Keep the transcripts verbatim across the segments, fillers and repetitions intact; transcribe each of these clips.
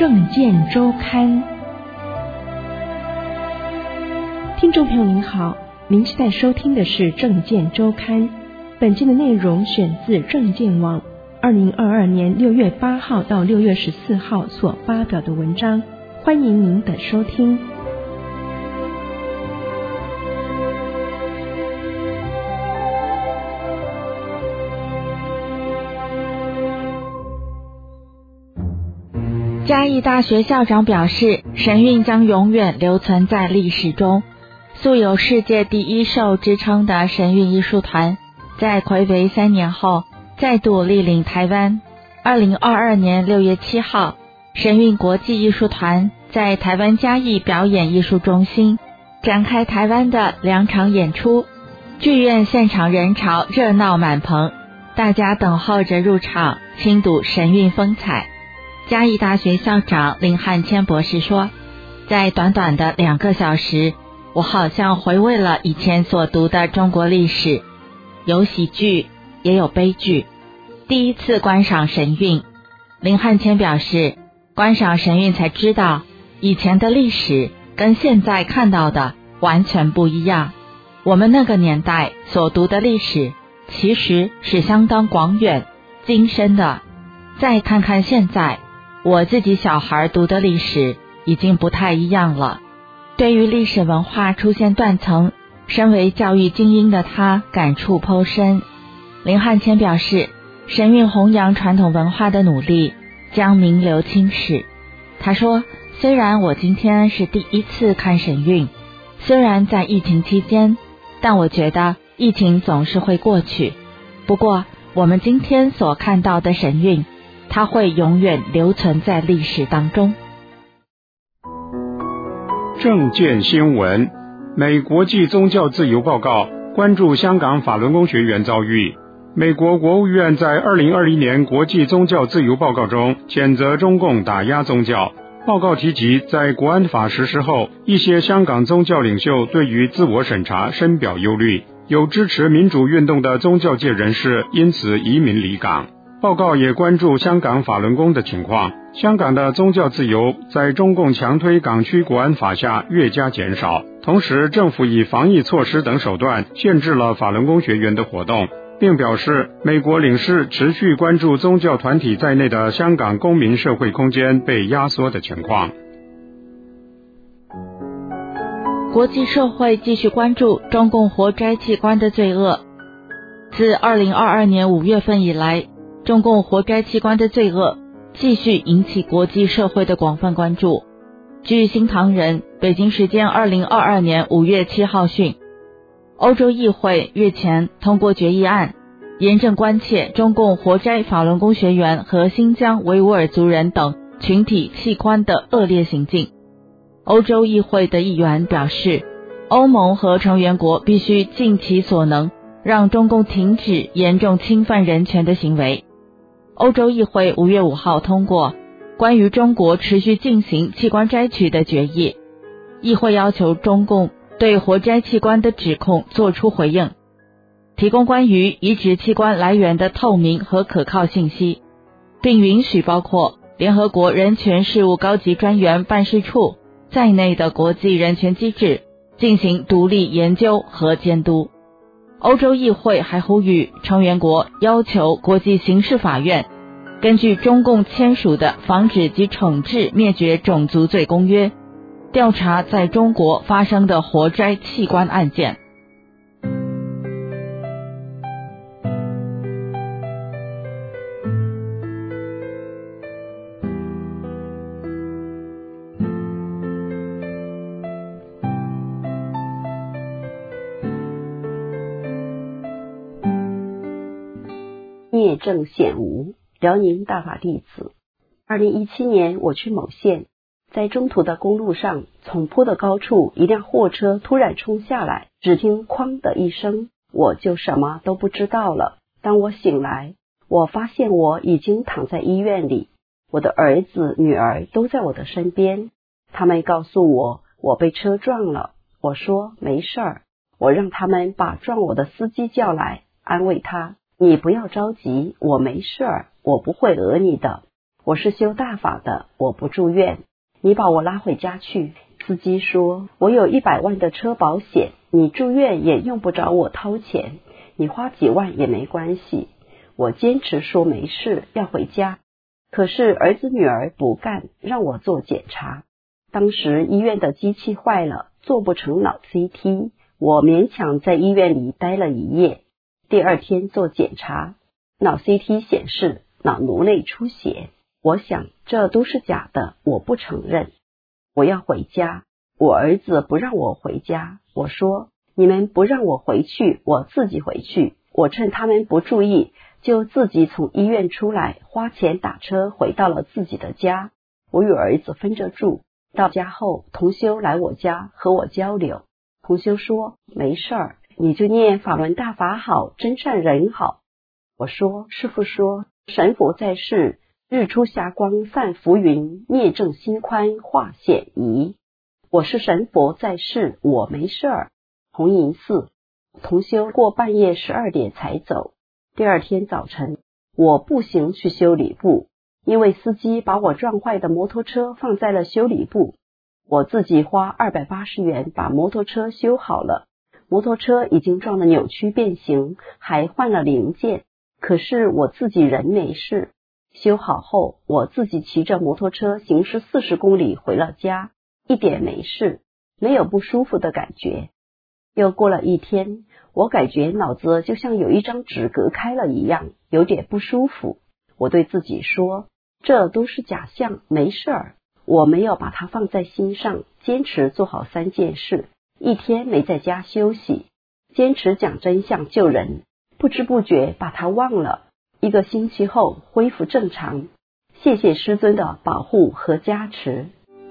政见周刊。听众朋友您好，您现在收听的是政见周刊，本期的内容选自政见网二零二二年六月八号到六月十四号所发表的文章，欢迎您的收听。 嘉义大学校长表示，神韵将永远留存在历史中。素有世界第一兽之称的神韵艺术团，在睽违三年后再度莅临台湾。二零二二年六月七号，神韵国际艺术团在台湾嘉义表演艺术中心展开台湾的两场演出，剧院现场人潮热闹满棚，大家等候着入场亲睹神韵风采。嘉义大学校长林汉谦博士说，在短短的两个小时，我好像回味了以前所读的中国历史，有喜剧也有悲剧。第一次观赏神韵，林汉谦表示，观赏神韵才知道以前的历史跟现在看到的完全不一样。我们那个年代所读的历史其实是相当广远精深的，再看看现在我自己小孩读的历史已经不太一样了。对于历史文化出现断层，身为教育精英的他感触颇深。林汉谦表示，神韵弘扬传统文化的努力将名留青史。他说，虽然我今天是第一次看神韵，虽然在疫情期间，但我觉得疫情总是会过去。不过我们今天所看到的神韵，它会永远留存在历史当中。 政见新闻，美国际宗教自由报告关注香港法轮功学员遭遇。美国国务院在二零二零年国际宗教自由报告中谴责中共打压宗教。报告提及，在国安法实施后，一些香港宗教领袖对于自我审查深表忧虑，有支持民主运动的宗教界人士因此移民离港。报告也关注香港法轮功的情况。香港的宗教自由在中共强推港区国安法下越加减少，同时政府以防疫措施等手段限制了法轮功学员的活动，并表示美国领事持续关注宗教团体在内的香港公民社会空间被压缩的情况。 国际社会继续关注中共活摘器官的罪恶。自二零二二年五月份以来，中共活摘器官的罪恶继续引起国际社会的广泛关注。据新唐人北京时间二零二二年五月七号讯，欧洲议会日前通过决议案，严正关切中共活摘法轮功学员和新疆维吾尔族人等群体器官的恶劣行径。欧洲议会的议员表示，欧盟和成员国必须尽其所能，让中共停止严重侵犯人权的行为。欧洲议会五月五号通过关于中国持续进行器官摘取的决议，议会要求中共对活摘器官的指控作出回应，提供关于移植器官来源的透明和可靠信息，并允许包括联合国人权事务高级专员办事处在内的国际人权机制进行独立研究和监督。欧洲议会还呼吁成员国要求国际刑事法院根据中共签署的防止及惩治灭绝种族罪公约，调查在中国发生的活摘器官案件。 孽正显无，辽宁大法弟子。二零一七年，我去某县，在中途的公路上，从坡的高处，一辆货车突然冲下来，只听哐的一声，我就什么都不知道了。当我醒来，我发现我已经躺在医院里，我的儿子、女儿都在我的身边。他们告诉我，我被车撞了。我说没事儿，我让他们把撞我的司机叫来，安慰他，你不要着急，我没事儿，我不会讹你的。 我是修大法的，我不住院，你把我拉回家去。司机说，我有一百万的车保险，你住院也用不着我掏钱，你花几万也没关系。我坚持说没事，要回家。可是儿子女儿不干，让我做检查。当时医院的机器坏了，做不成脑 C T， 我勉强在医院里待了一夜。第二天做检查，脑 C T 显示脑颅内出血。我想这都是假的，我不承认。我要回家，我儿子不让我回家。我说，你们不让我回去，我自己回去。我趁他们不注意，就自己从医院出来，花钱打车回到了自己的家。我与儿子分着住。到家后，同修来我家和我交流。同修说，没事儿，你就念法轮大法好，真善人好。我说，师父说，神佛在世，日出霞光散浮云，孽正心宽化险夷。我是神佛在世，我没事儿。红银寺同修过半夜十二点才走。第二天早晨，我步行去修理部，因为司机把我撞坏的摩托车放在了修理部，我自己花二百八十元把摩托车修好了。摩托车已经撞得扭曲变形，还换了零件，可是我自己人没事。修好后，我自己骑着摩托车行驶四十公里回了家，一点没事，没有不舒服的感觉。又过了一天，我感觉脑子就像有一张纸隔开了一样，有点不舒服。我对自己说，这都是假象，没事儿。我没有把它放在心上，坚持做好三件事，一天没在家休息，坚持讲真相救人，不知不觉把它忘了。一个星期后恢复正常，谢谢师尊的保护和加持。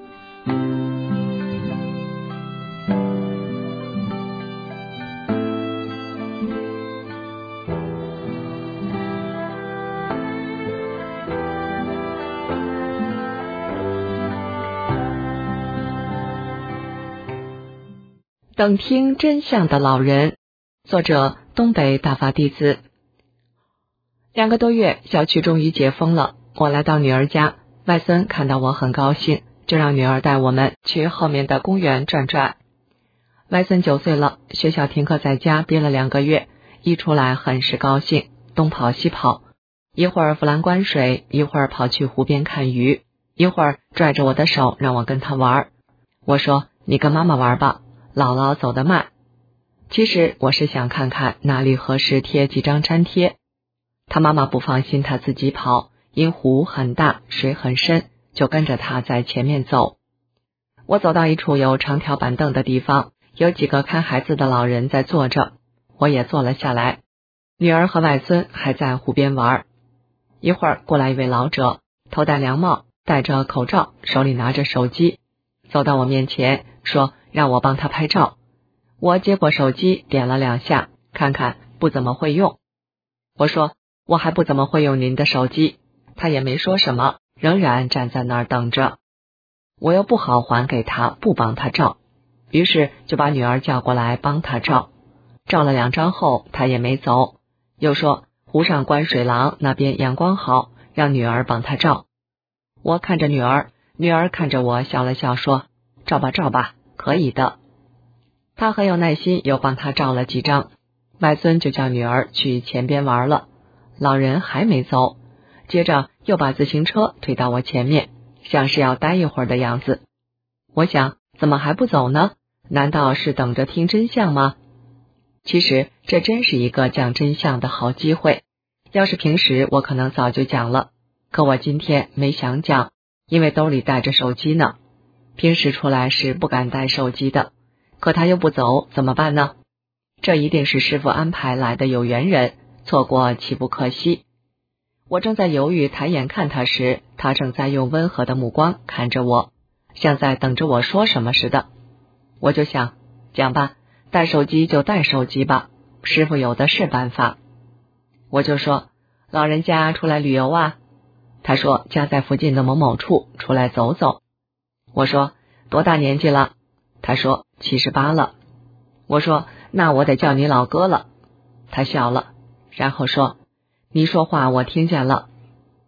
等听真相的老人，作者东北大法弟子。两个多月，小区终于解封了。我来到女儿家，外孙看到我很高兴，就让女儿带我们去后面的公园转转。外孙九岁了，学校停课在家憋了两个月，一出来很是高兴，东跑西跑，一会儿扶栏观水，一会儿跑去湖边看鱼，一会儿拽着我的手让我跟他玩。我说，你跟妈妈玩吧，姥姥走得慢。其实我是想看看哪里合适贴几张粘贴。他妈妈不放心他自己跑，因湖很大，水很深，就跟着他在前面走。我走到一处有长条板凳的地方，有几个看孩子的老人在坐着，我也坐了下来。女儿和外孙还在湖边玩。一会儿过来一位老者，头戴凉帽，戴着口罩，手里拿着手机，走到我面前说让我帮他拍照。我接过手机点了两下，看看不怎么会用。我说，我还不怎么会用您的手机。他也没说什么，仍然站在那儿等着。我又不好还给他，不帮他照，于是就把女儿叫过来帮他照。照了两张后，他也没走，又说湖上观水廊那边阳光好，让女儿帮他照。我看着女儿，女儿看着我笑了笑说，照吧照吧，可以的。他很有耐心，又帮他照了几张。外孙就叫女儿去前边玩了，老人还没走，接着又把自行车推到我前面，像是要待一会儿的样子。我想，怎么还不走呢？难道是等着听真相吗？其实这真是一个讲真相的好机会，要是平时我可能早就讲了，可我今天没想讲，因为兜里带着手机呢。平时出来是不敢带手机的，可他又不走，怎么办呢？这一定是师父安排来的有缘人，错过岂不可惜。我正在犹豫抬眼看他时，他正在用温和的目光看着我，像在等着我说什么似的。我就想，讲吧，带手机就带手机吧，师父有的是办法。我就说，老人家出来旅游啊？他说家在附近的某某处，出来走走。我说多大年纪了？他说七十八了。我说那我得叫你老哥了。他笑了，然后说，你说话我听见了。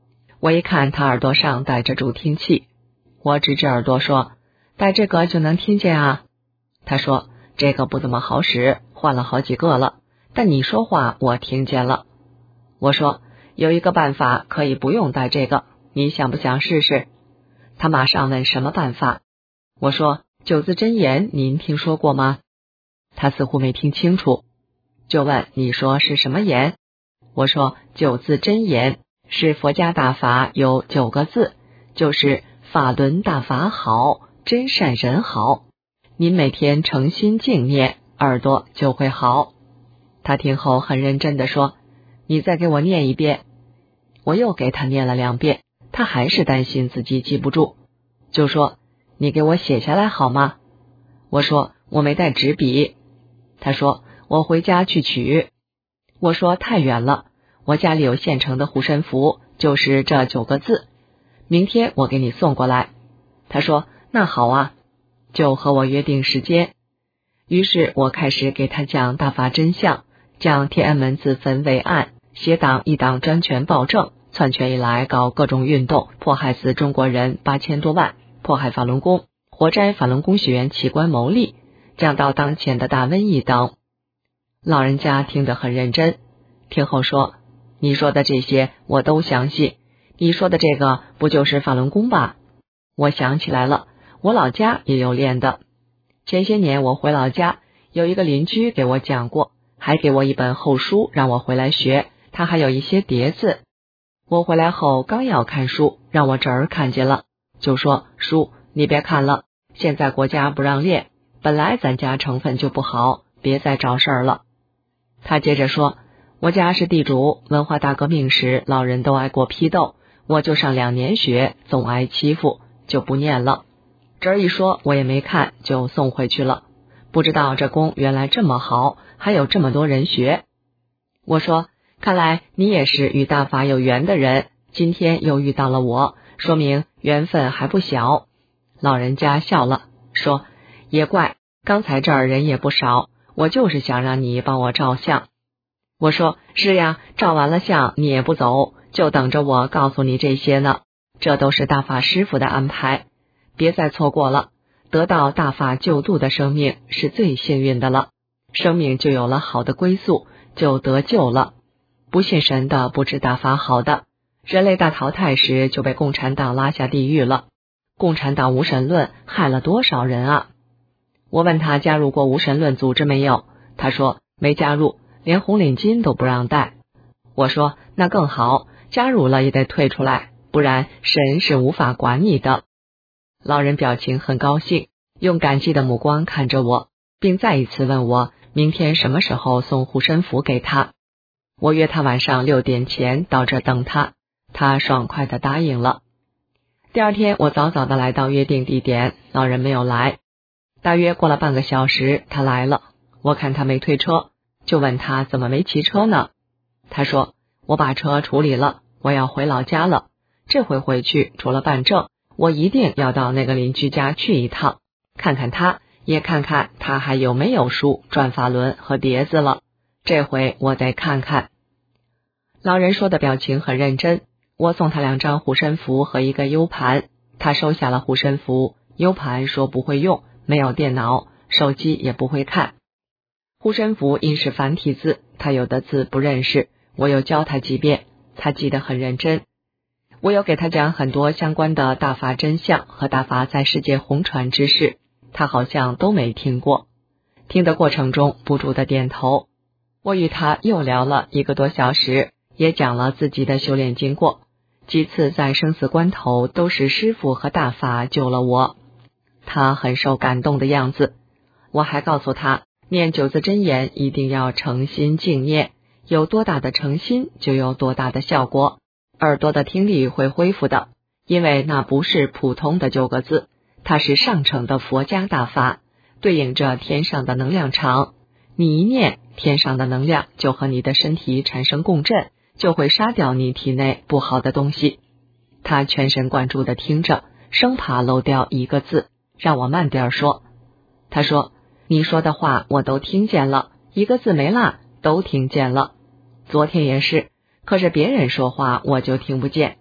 我一看他耳朵上戴着助听器，我指指耳朵说，戴这个就能听见啊。他说，这个不怎么好使，换了好几个了，但你说话我听见了。我说，有一个办法可以不用戴这个，你想不想试试？他马上问什么办法。我说，九字真言您听说过吗？他似乎没听清楚，就问，你说是什么言？我说，九字真言是佛家大法有九个字，就是法轮大法好，真善人好。您每天诚心静念，耳朵就会好。他听后很认真地说，你再给我念一遍。我又给他念了两遍，他还是担心自己记不住，就说，你给我写下来好吗？我说，我没带纸笔。他说，我回家去取。我说，太远了，我家里有现成的护身符，就是这九个字，明天我给你送过来。他说，那好啊，就和我约定时间。于是我开始给他讲大法真相，讲天安门自焚为案，邪党一党专权暴政，篡权以来搞各种运动，迫害死中国人八千多万，迫害法轮功，活摘法轮功学员器官牟利，讲到当前的大瘟疫等。老人家听得很认真，听后说，你说的这些我都相信，你说的这个不就是法轮功吧？我想起来了，我老家也有练的。前些年我回老家，有一个邻居给我讲过，还给我一本厚书让我回来学，他还有一些碟子。我回来后刚要看书，让我侄儿看见了，就说，叔，你别看了，现在国家不让练，本来咱家成分就不好，别再找事儿了。他接着说，我家是地主，文化大革命时老人都挨过批斗，我就上两年学，总挨欺负，就不念了。侄儿一说我也没看，就送回去了。不知道这功原来这么好，还有这么多人学。我说，看来你也是与大法有缘的人，今天又遇到了我，说明缘分还不小。老人家笑了，说，也怪，刚才这儿人也不少，我就是想让你帮我照相。我说，是呀，照完了相你也不走，就等着我告诉你这些呢，这都是大法师父的安排，别再错过了，得到大法救度的生命是最幸运的了，生命就有了好的归宿，就得救了。不信神的不知大法好的，人类大淘汰时就被共产党拉下地狱了。共产党无神论害了多少人啊！我问他加入过无神论组织没有，他说没加入，连红领巾都不让戴。我说那更好，加入了也得退出来，不然神是无法管你的。老人表情很高兴，用感激的目光看着我，并再一次问我明天什么时候送护身符给他。我约他晚上六点前到这等他，他爽快地答应了。第二天我早早地来到约定地点，老人没有来。大约过了半个小时，他来了，我看他没推车，就问他怎么没骑车呢？他说，我把车处理了，我要回老家了，这回回去除了办证，我一定要到那个邻居家去一趟，看看他，也看看他还有没有书、转法轮和碟子了，这回我得看看。老人说的表情很认真，我送他两张护身符和一个 U 盘，他收下了护身符， U 盘说不会用，没有电脑，手机也不会看。护身符因是繁体字，他有的字不认识，我又教他几遍，他记得很认真。我有给他讲很多相关的大法真相和大法在世界红传之事，他好像都没听过。听的过程中不住的点头。我与他又聊了一个多小时，也讲了自己的修炼经过，几次在生死关头都是师父和大法救了我。他很受感动的样子。我还告诉他，念九字真言一定要诚心静念，有多大的诚心就有多大的效果，耳朵的听力会恢复的，因为那不是普通的九个字，它是上乘的佛家大法，对应着天上的能量场，你一念，天上的能量就和你的身体产生共振，就会杀掉你体内不好的东西。他全神贯注地听着，生怕漏掉一个字，让我慢点说。他说，你说的话我都听见了，一个字没落，都听见了。昨天也是，可是别人说话我就听不见。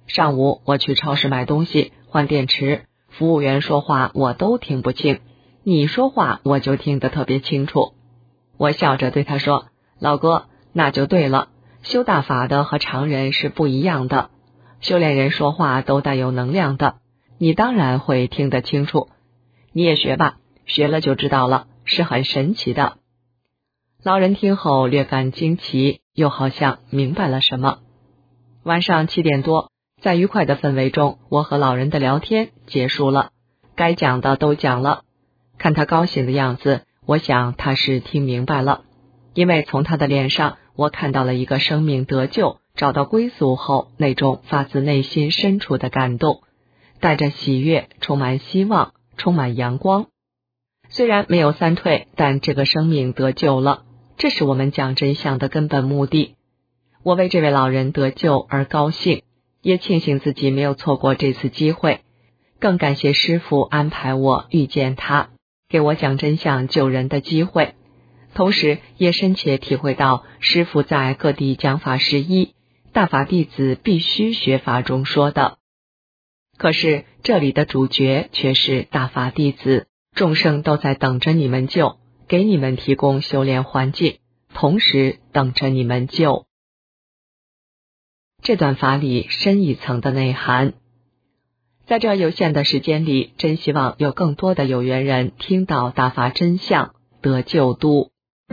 上午我去超市买东西换电池，服务员说话我都听不清，你说话我就听得特别清楚。我笑着对他说，老哥，那就对了，修大法的和常人是不一样的，修炼人说话都带有能量的，你当然会听得清楚，你也学吧，学了就知道了，是很神奇的。老人听后略感惊奇，又好像明白了什么。晚上七点多，在愉快的氛围中，我和老人的聊天结束了，该讲的都讲了。看他高兴的样子，我想他是听明白了，因为从他的脸上，我看到了一个生命得救、找到归宿后那种发自内心深处的感动，带着喜悦，充满希望，充满阳光。虽然没有三退，但这个生命得救了，这是我们讲真相的根本目的。我为这位老人得救而高兴，也庆幸自己没有错过这次机会，更感谢师父安排我遇见他，给我讲真相救人的机会，同时也深切体会到师父在各地讲法十一，大法弟子必须学法中说的。可是这里的主角却是大法弟子，众生都在等着你们救，给你们提供修炼环境，同时等着你们救。这段法里深一层的内涵，在这有限的时间里，真希望有更多的有缘人听到大法真相，得救度。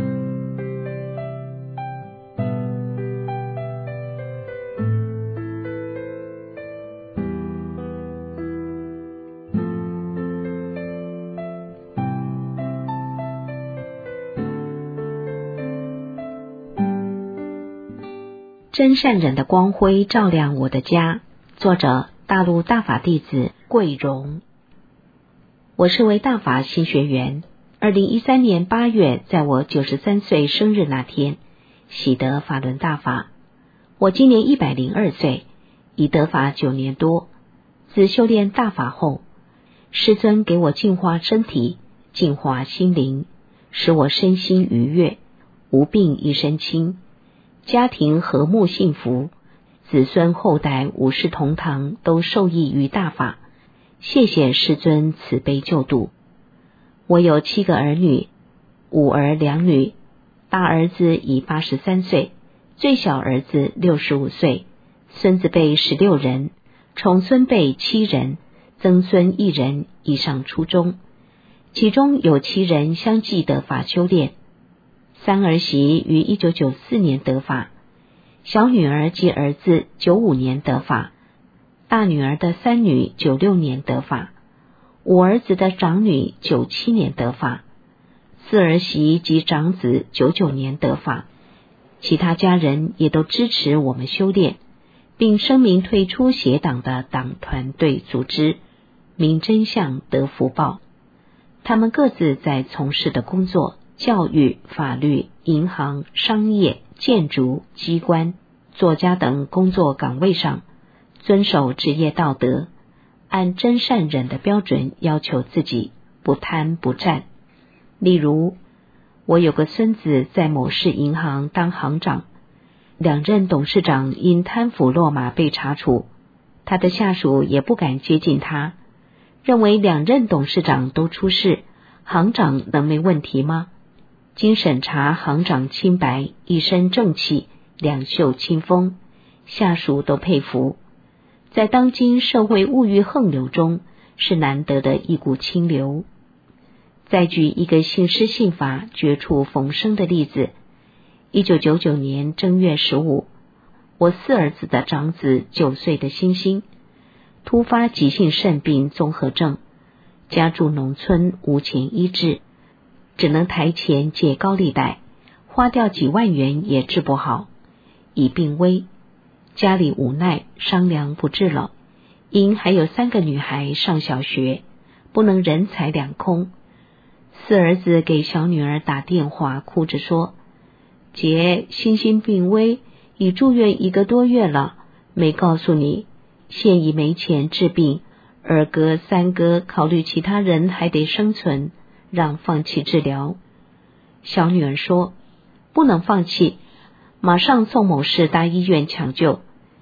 真善忍的光辉照亮我的家。作者：大陆大法弟子桂荣。我是位大法新学员。二零一三年八月，在我九十三岁生日那天，喜得法轮大法。我今年一百零二岁，已得法九年多。自修炼大法后，师尊给我净化身体，净化心灵，使我身心愉悦，无病一身轻，家庭和睦幸福，子孙后代五世同堂都受益于大法。谢谢师尊慈悲救度。我有七个儿女，五儿两女，大儿子已八十三岁，最小儿子六十五岁，孙子辈十六人，重孙辈七人，曾孙一人已上初中，其中有七人相继得法修炼。三儿媳于一九九四年得法，小女儿及儿子九五年得法，大女儿的三女九六年得法，五儿子的长女九七年得法，四儿媳及长子九九年得法。其他家人也都支持我们修炼，并声明退出邪党的党团队组织，明真相得福报。他们各自在从事的工作，教育、法律、银行、商业、建筑、机关、作家等工作岗位上，遵守职业道德，按真善忍的标准要求自己，不贪不占。例如，我有个孙子在某市银行当行长，两任董事长因贪腐落马被查处，他的下属也不敢接近他，认为两任董事长都出事，行长能没问题吗？经审查，行长清白，一身正气，两袖清风，下属都佩服。在当今社会物欲横流中，是难得的一股清流。再举一个信师信法、绝处逢生的例子。一九九九年正月十五，我四儿子的长子九岁的星星，突发急性肾病综合症，家住农村，无钱医治，只能台前借高利贷，花掉几万元也治不好，已病危。家里无奈，商量不治了，因还有三个女孩上小学，不能人财两空。四儿子给小女儿打电话，哭着说：姐，星星病危，已住院一个多月了，没告诉你，现已没钱治病，二哥三哥考虑其他人还得生存，让放弃治疗。小女儿说：不能放弃，马上送某市大医院抢救。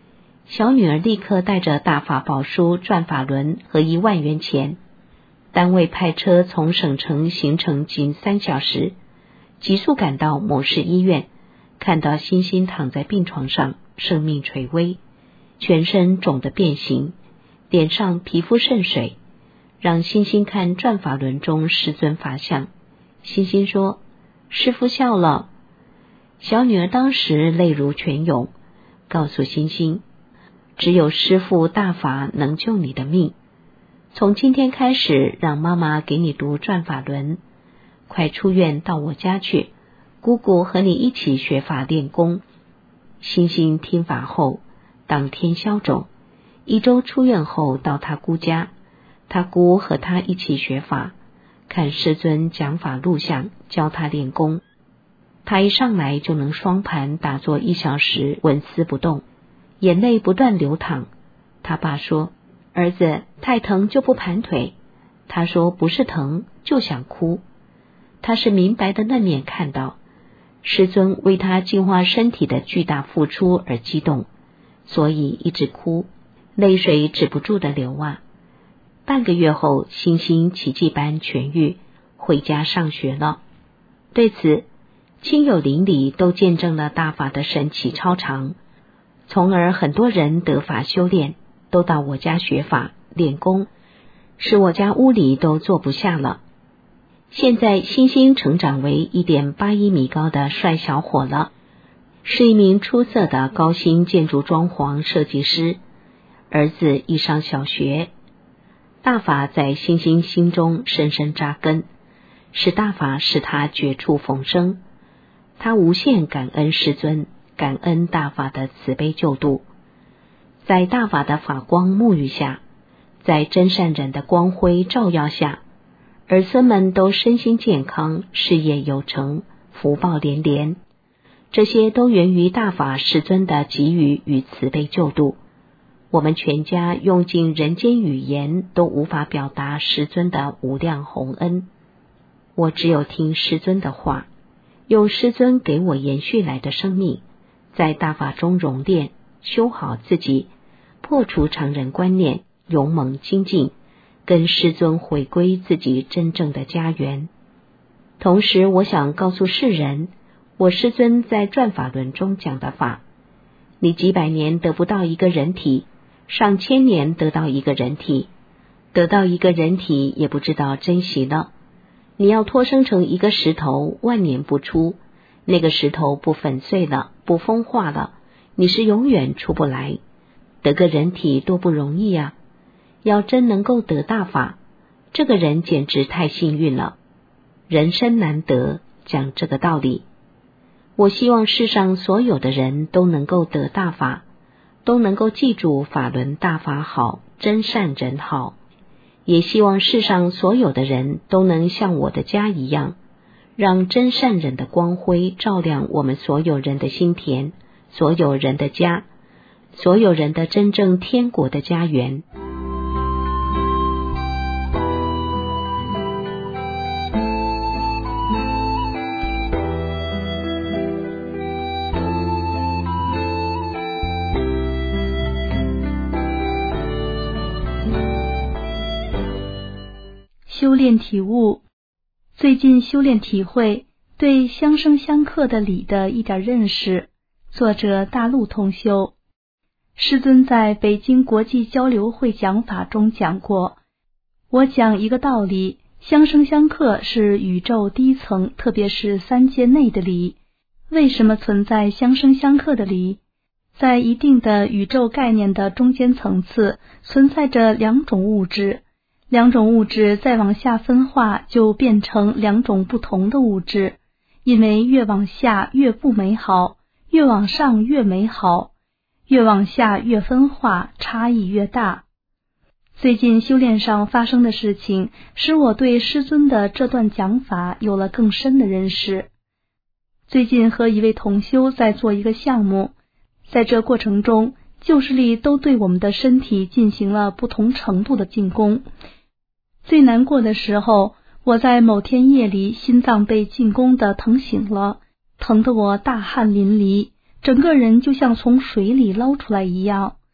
小女儿立刻带着大法宝书、转法轮和一万元钱，单位派车从省城行程仅三小时，急速赶到某市医院，看到欣欣躺在病床上，生命垂危，全身肿得变形，脸上皮肤渗水，让欣欣看转法轮中师尊法相。欣欣说：“师父笑了。”小女儿当时泪如泉涌，告诉欣欣，只有师父大法能救你的命。从今天开始，让妈妈给你读转法轮，快出院到我家去，姑姑和你一起学法练功。欣欣听法后，当天消肿，一周出院后到他姑家，他姑和他一起学法，看师尊讲法录像，教他练功。他一上来就能双盘打坐一小时，纹丝不动，眼泪不断流淌。他爸说：“儿子，太疼就不盘腿。”他说：“不是疼，就想哭。”他是明白的嫩眼看到师尊为他净化身体的巨大付出而激动，所以一直哭，泪水止不住的流啊。半个月后，欣欣奇迹般痊愈，回家上学了。对此，亲友邻里都见证了大法的神奇超常，从而很多人得法修炼，都到我家学法练功，使我家屋里都坐不下了。现在欣欣成长为 一点八一米高的帅小伙了，是一名出色的高新建筑装潢设计师，儿子已上小学。大法在欣欣心中深深扎根，使大法使他绝处逢生。他无限感恩师尊，感恩大法的慈悲救度。在大法的法光沐浴下，在真善忍的光辉照耀下，儿孙们都身心健康，事业有成，福报连连。这些都源于大法师尊的给予与慈悲救度。我们全家用尽人间语言都无法表达师尊的无量宏恩。我只有听师尊的话，用师尊给我延续来的生命，在大法中熔炼，修好自己，破除常人观念，勇猛精进，跟师尊回归自己真正的家园。同时，我想告诉世人，我师尊在转法轮中讲的法，你几百年得不到一个人体，上千年得到一个人体，得到一个人体也不知道珍惜了。你要脱生成一个石头，万年不出，那个石头不粉碎了，不风化了，你是永远出不来。得个人体多不容易啊！要真能够得大法，这个人简直太幸运了。人生难得，讲这个道理。我希望世上所有的人都能够得大法，都能够记住法轮大法好，真善人好。也希望世上所有的人都能像我的家一样，让真善忍的光辉照亮我们所有人的心田，所有人的家，所有人的真正天国的家园。 修炼体悟，最近修炼体会对相生相克的理的一点认识。作者大陆同修。师尊在北京国际交流会讲法中讲过，我讲一个道理，相生相克是宇宙低层，特别是三界内的理。为什么存在相生相克的理？在一定的宇宙概念的中间层次，存在着两种物质。两种物质再往下分化，就变成两种不同的物质，因为越往下越不美好，越往上越美好，越往下越分化，差异越大。最近修炼上发生的事情，使我对师尊的这段讲法有了更深的认识。最近和一位同修在做一个项目，在这过程中，旧势力都对我们的身体进行了不同程度的进攻。最难过的时候，我在某天夜里心脏被进攻的疼醒了，疼得我大汗淋漓，整个人就像从水里捞出来一样。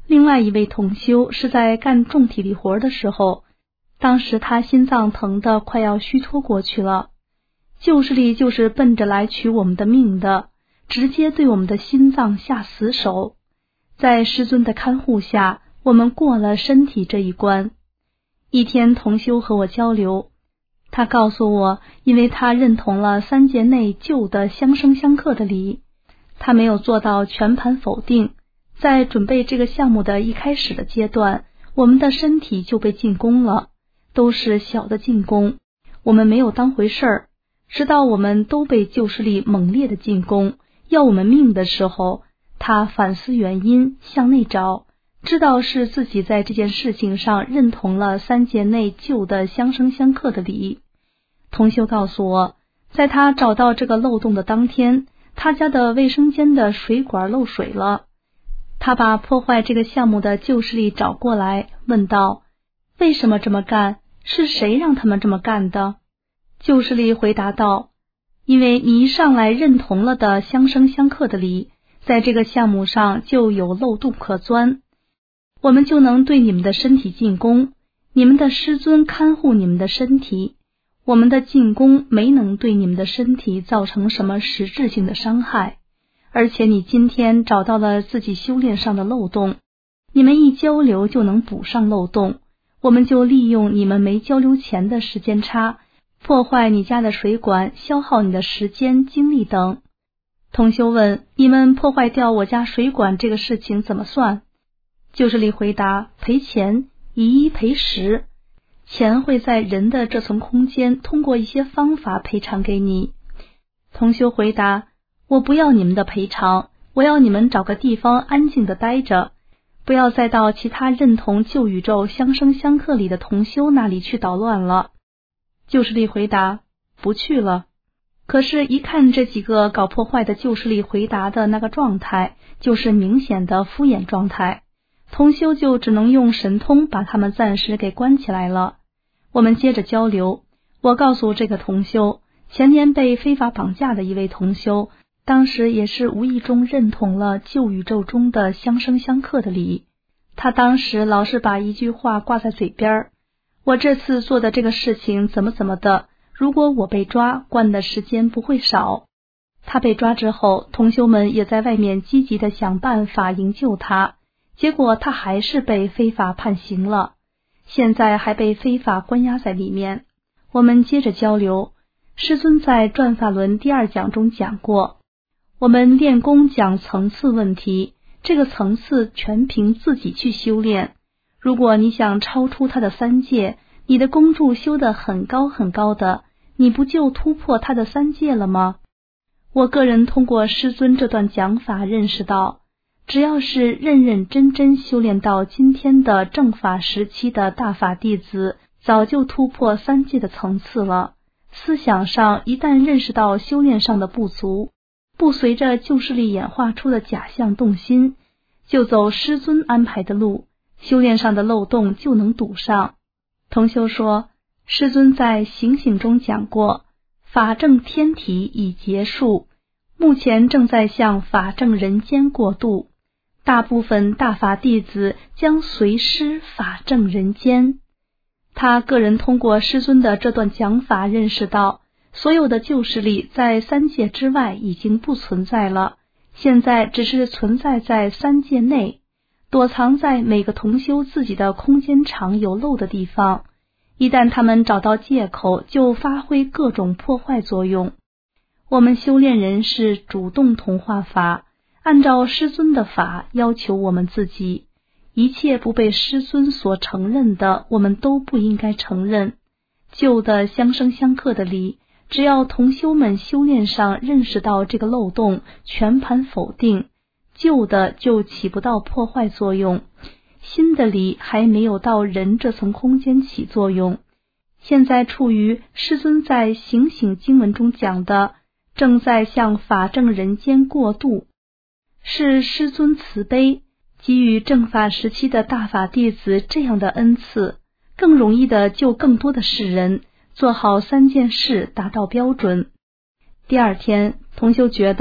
另外一位同修是在干重体力活的时候，当时他心脏疼得快要虚脱过去了。旧势力就是奔着来取我们的命的，直接对我们的心脏下死手。在师尊的看护下，我们过了身体这一关。一天同修和我交流，他告诉我，因为他认同了三界内旧的相生相克的理，他没有做到全盘否定。在准备这个项目的一开始的阶段，我们的身体就被进攻了，都是小的进攻，我们没有当回事儿。直到我们都被旧势力猛烈的进攻，要我们命的时候，他反思原因，向内找，知道是自己在这件事情上认同了三界内旧的相生相克的理。同修告诉我，在他找到这个漏洞的当天，他家的卫生间的水管漏水了。他把破坏这个项目的旧势力找过来，问道：为什么这么干？是谁让他们这么干的？旧势力回答道：因为你一上来认同了的相生相克的理，在这个项目上就有漏洞可钻，我们就能对你们的身体进攻，你们的师尊看护你们的身体，我们的进攻没能对你们的身体造成什么实质性的伤害，而且你今天找到了自己修炼上的漏洞，你们一交流就能补上漏洞，我们就利用你们没交流前的时间差，破坏你家的水管，消耗你的时间、精力等。同修问：你们破坏掉我家水管这个事情怎么算？旧势力回答：赔钱，以一赔十，钱会在人的这层空间通过一些方法赔偿给你。同修回答：我不要你们的赔偿，我要你们找个地方安静的待着，不要再到其他认同旧宇宙相生相克里的同修那里去捣乱了。旧势力回答：不去了。可是一看这几个搞破坏的旧势力回答的那个状态，就是明显的敷衍状态，同修就只能用神通把他们暂时给关起来了。我们接着交流，我告诉这个同修，前年被非法绑架的一位同修，当时也是无意中认同了旧宇宙中的相生相克的理，他当时老是把一句话挂在嘴边，我这次做的这个事情怎么怎么的，如果我被抓，关的时间不会少。他被抓之后，同修们也在外面积极的想办法营救他，结果他还是被非法判刑了，现在还被非法关押在里面。我们接着交流，师尊在转法轮第二讲中讲过，我们练功讲层次问题，这个层次全凭自己去修炼。如果你想超出他的三界，你的功柱修得很高很高的，你不就突破他的三界了吗？我个人通过师尊这段讲法认识到，只要是认认真真修炼到今天的正法时期的大法弟子，早就突破三界的层次了。思想上一旦认识到修炼上的不足，不随着旧势力演化出的假象动心，就走师尊安排的路，修炼上的漏洞就能堵上。同修说，师尊在醒醒中讲过，法正天体已结束，目前正在向法正人间过渡，大部分大法弟子将随师法正人间。他个人通过师尊的这段讲法认识到，所有的旧势力在三界之外已经不存在了，现在只是存在在三界内，躲藏在每个同修自己的空间场有漏的地方，一旦他们找到借口，就发挥各种破坏作用。我们修炼人是主动同化法，按照师尊的法要求我们自己，一切不被师尊所承认的，我们都不应该承认。旧的相生相克的理，只要同修们修炼上认识到这个漏洞，全盘否定，旧的就起不到破坏作用，新的理还没有到人这层空间起作用。现在处于师尊在醒醒经文中讲的，正在向法正人间过渡，是师尊慈悲给予正法时期的大法弟子这样的恩赐，更容易的救更多的世人，做好三件事，达到标准。第二天，同修觉得，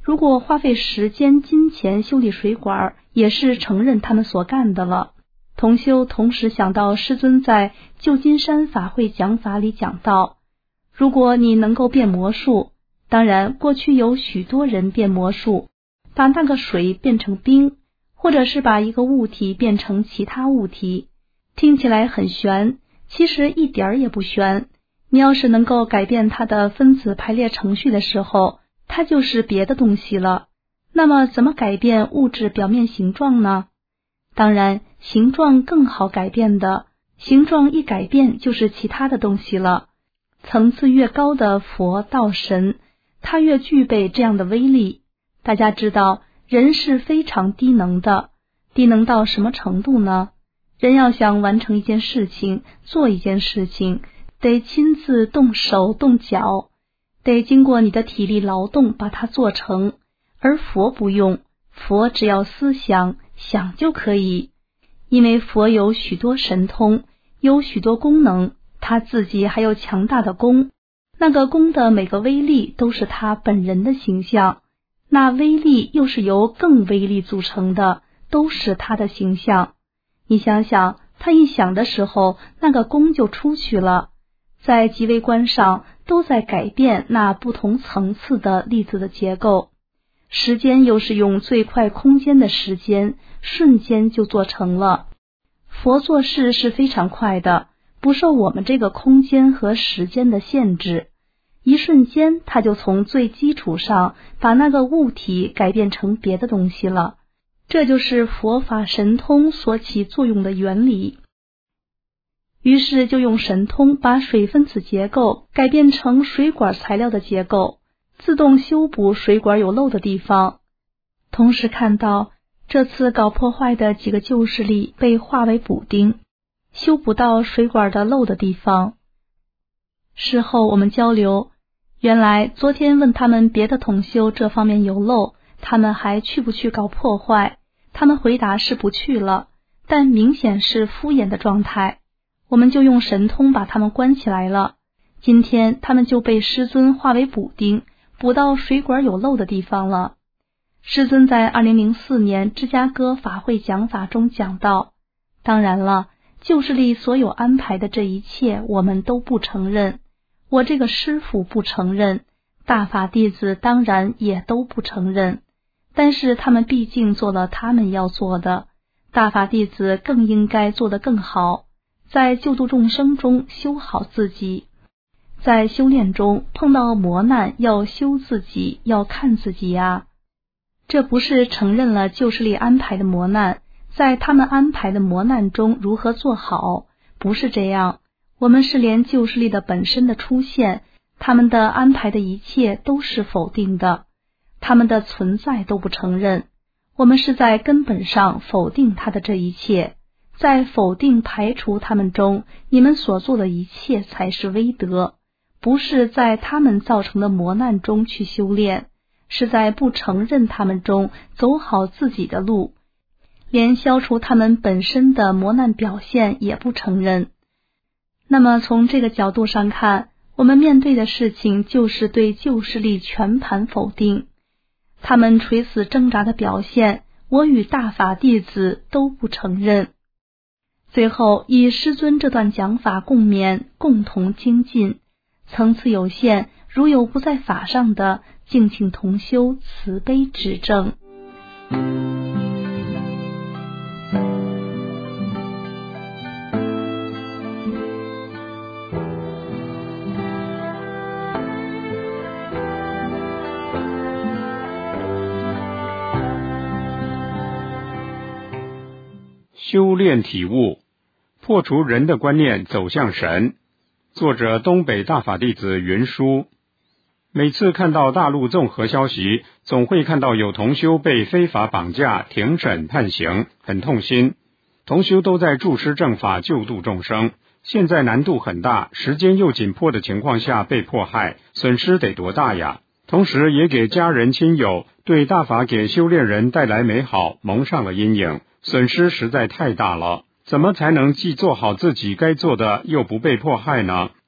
如果花费时间、金钱修理水管，也是承认他们所干的了。同修同时想到师尊在旧金山法会讲法里讲到，如果你能够变魔术，当然过去有许多人变魔术，把那个水变成冰，或者是把一个物体变成其他物体，听起来很玄，其实一点儿也不玄。你要是能够改变它的分子排列程序的时候，它就是别的东西了。那么怎么改变物质表面形状呢？当然，形状更好改变的，形状一改变就是其他的东西了。层次越高的佛道神，它越具备这样的威力。大家知道，人是非常低能的，低能到什么程度呢？人要想完成一件事情，做一件事情，得亲自动手动脚，得经过你的体力劳动把它做成。而佛不用，佛只要思想想就可以，因为佛有许多神通，有许多功能，他自己还有强大的功，那个功的每个威力都是他本人的形象，那威力又是由更威力组成的，都是他的形象。你想想，他一想的时候，那个功就出去了，在极微观上都在改变那不同层次的粒子的结构。时间又是用最快空间的时间，瞬间就做成了。佛做事是非常快的，不受我们这个空间和时间的限制，一瞬间他就从最基础上把那个物体改变成别的东西了。这就是佛法神通所起作用的原理。于是就用神通把水分子结构改变成水管材料的结构，自动修补水管有漏的地方。同时看到这次搞破坏的几个旧势力被化为补丁，修补到水管的漏的地方。事后我们交流，原来昨天问他们别的同修这方面有漏，他们还去不去搞破坏，他们回答是不去了，但明显是敷衍的状态。我们就用神通把他们关起来了。今天他们就被师尊化为补丁，补到水管有漏的地方了。师尊在二零零四年芝加哥法会讲法中讲到，当然了，旧势力所有安排的这一切我们都不承认，我这个师父不承认，大法弟子当然也都不承认，但是他们毕竟做了他们要做的，大法弟子更应该做得更好，在救度众生中修好自己。在修炼中碰到磨难，要修自己，要看自己呀。这不是承认了旧势力安排的磨难，在他们安排的磨难中如何做好，不是这样。我们是连旧势力的本身的出现，他们的安排的一切都是否定的，他们的存在都不承认。我们是在根本上否定他的这一切，在否定排除他们中，你们所做的一切才是威德，不是在他们造成的磨难中去修炼，是在不承认他们中走好自己的路，连消除他们本身的磨难表现也不承认。那么从这个角度上看，我们面对的事情就是对旧势力全盘否定，他们垂死挣扎的表现，我与大法弟子都不承认。最后以师尊这段讲法共勉，共同精进。层次有限，如有不在法上的，敬请同修慈悲指正。 修炼体悟，破除人的观念，走向神。作者东北大法弟子云舒。每次看到大陆综合消息，总会看到有同修被非法绑架、庭审判刑，很痛心。同修都在助师正法救度众生，现在难度很大，时间又紧迫的情况下被迫害，损失得多大呀？同时也给家人亲友对大法给修炼人带来美好蒙上了阴影，损失实在太大了。怎么才能既做好自己该做的，又不被迫害呢？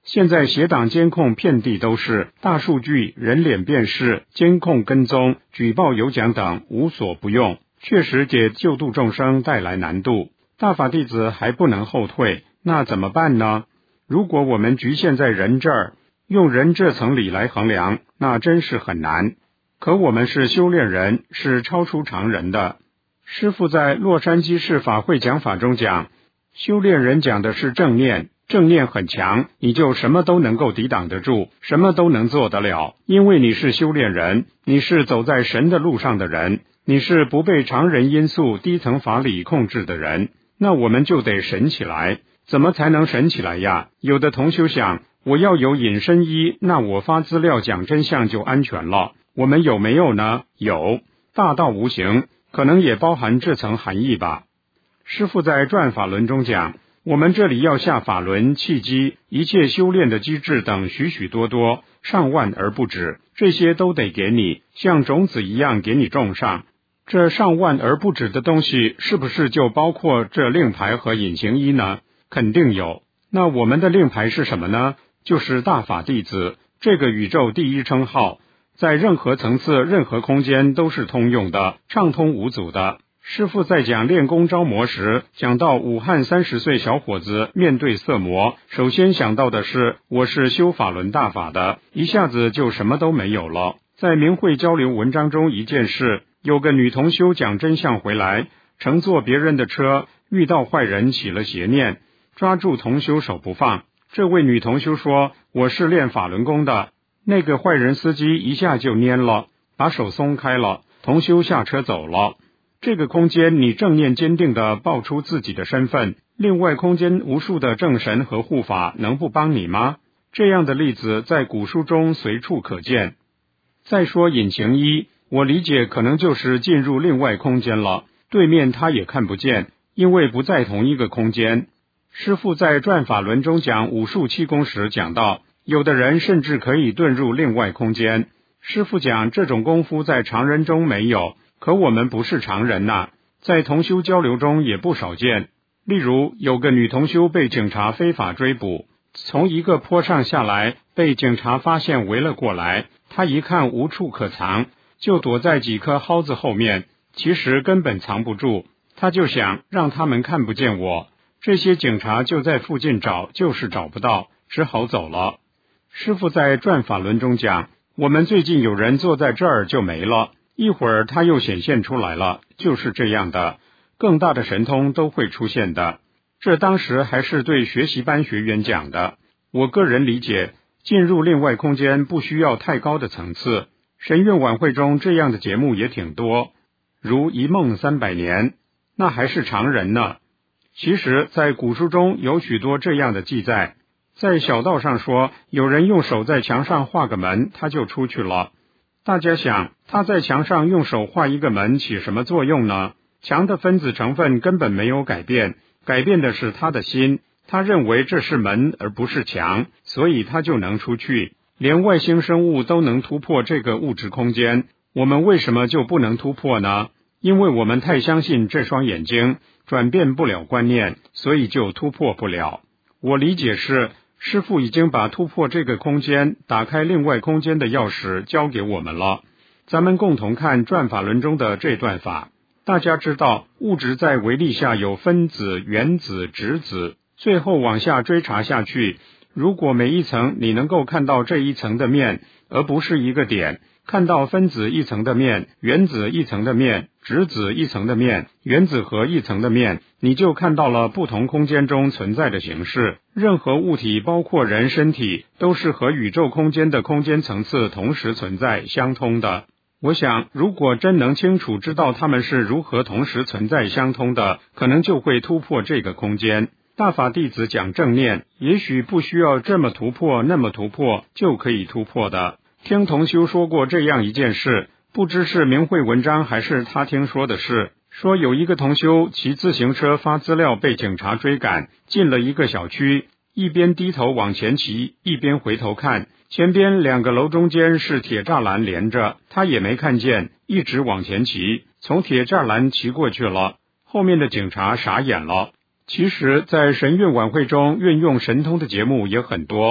现在邪党监控遍地都是，大数据、人脸辨识、监控跟踪、举报有奖等无所不用，确实给救度众生带来难度。大法弟子还不能后退，那怎么办呢？如果我们局限在人这儿，用人这层理来衡量，那真是很难。可我们是修炼人，是超出常人的。师父在洛杉矶市法会讲法中讲，修炼人讲的是正念，正念很强，你就什么都能够抵挡得住，什么都能做得了，因为你是修炼人，你是走在神的路上的人，你是不被常人因素、低层法理控制的人，那我们就得神起来。怎么才能神起来呀？有的同修想，我要有隐身衣，那我发资料讲真相就安全了。我们有没有呢？有，大道无形，可能也包含这层含义吧。师父在转法轮中讲，我们这里要下法轮、契机、一切修炼的机制等许许多多，上万而不止，这些都得给你，像种子一样给你种上。这上万而不止的东西，是不是就包括这令牌和隐形衣呢？肯定有。那我们的令牌是什么呢？就是大法弟子，这个宇宙第一称号，在任何层次、任何空间都是通用的，畅通无阻的。师父在讲练功招魔时，讲到武汉三十岁小伙子面对色魔，首先想到的是我是修法轮大法的，一下子就什么都没有了。在明慧交流文章中一件事，有个女同修讲真相回来，乘坐别人的车，遇到坏人起了邪念，抓住同修手不放。这位女同修说，我是练法轮功的。那个坏人司机一下就蔫了，把手松开了，同修下车走了。这个空间你正念坚定地报出自己的身份，另外空间无数的正神和护法能不帮你吗？这样的例子在古书中随处可见。再说隐形衣，我理解可能就是进入另外空间了，对面他也看不见，因为不在同一个空间。师父在转法轮中讲武术气功时讲到，有的人甚至可以遁入另外空间。师父讲这种功夫在常人中没有，可我们不是常人呐，在同修交流中也不少见。例如有个女同修被警察非法追捕，从一个坡上下来，被警察发现围了过来，她一看无处可藏，就躲在几棵蒿子后面，其实根本藏不住，她就想让他们看不见我。这些警察就在附近找，就是找不到，只好走了。师父在转法轮中讲，我们最近有人坐在这儿就没了，一会儿他又显现出来了，就是这样的，更大的神通都会出现的。这当时还是对学习班学员讲的。我个人理解，进入另外空间不需要太高的层次，神韵晚会中这样的节目也挺多，如一梦三百年，那还是常人呢。其实在古书中有许多这样的记载，在小道上说，有人用手在墙上画个门，他就出去了。大家想，他在墙上用手画一个门起什么作用呢？墙的分子成分根本没有改变，改变的是他的心，他认为这是门而不是墙，所以他就能出去。连外星生物都能突破这个物质空间，我们为什么就不能突破呢？因为我们太相信这双眼睛，转变不了观念，所以就突破不了。我理解是，师父已经把突破这个空间、打开另外空间的钥匙交给我们了。咱们共同看转法轮中的这段法。大家知道，物质在微粒下有分子、原子、质子，最后往下追查下去，如果每一层你能够看到这一层的面，而不是一个点，看到分子一层的面，原子一层的面，质子一层的面，原子核一层的面，你就看到了不同空间中存在的形式。任何物体，包括人身体，都是和宇宙空间的空间层次同时存在相通的。我想，如果真能清楚知道它们是如何同时存在相通的，可能就会突破这个空间。大法弟子讲正念，也许不需要这么突破那么突破就可以突破的。听同修说过这样一件事，不知是明慧文章还是他听说的事，说有一个同修骑自行车发资料被警察追赶，进了一个小区，一边低头往前骑，一边回头看，前边两个楼中间是铁栅栏连着，他也没看见，一直往前骑，从铁栅栏骑过去了。后面的警察傻眼了。其实在神韵晚会中运用神通的节目也很多，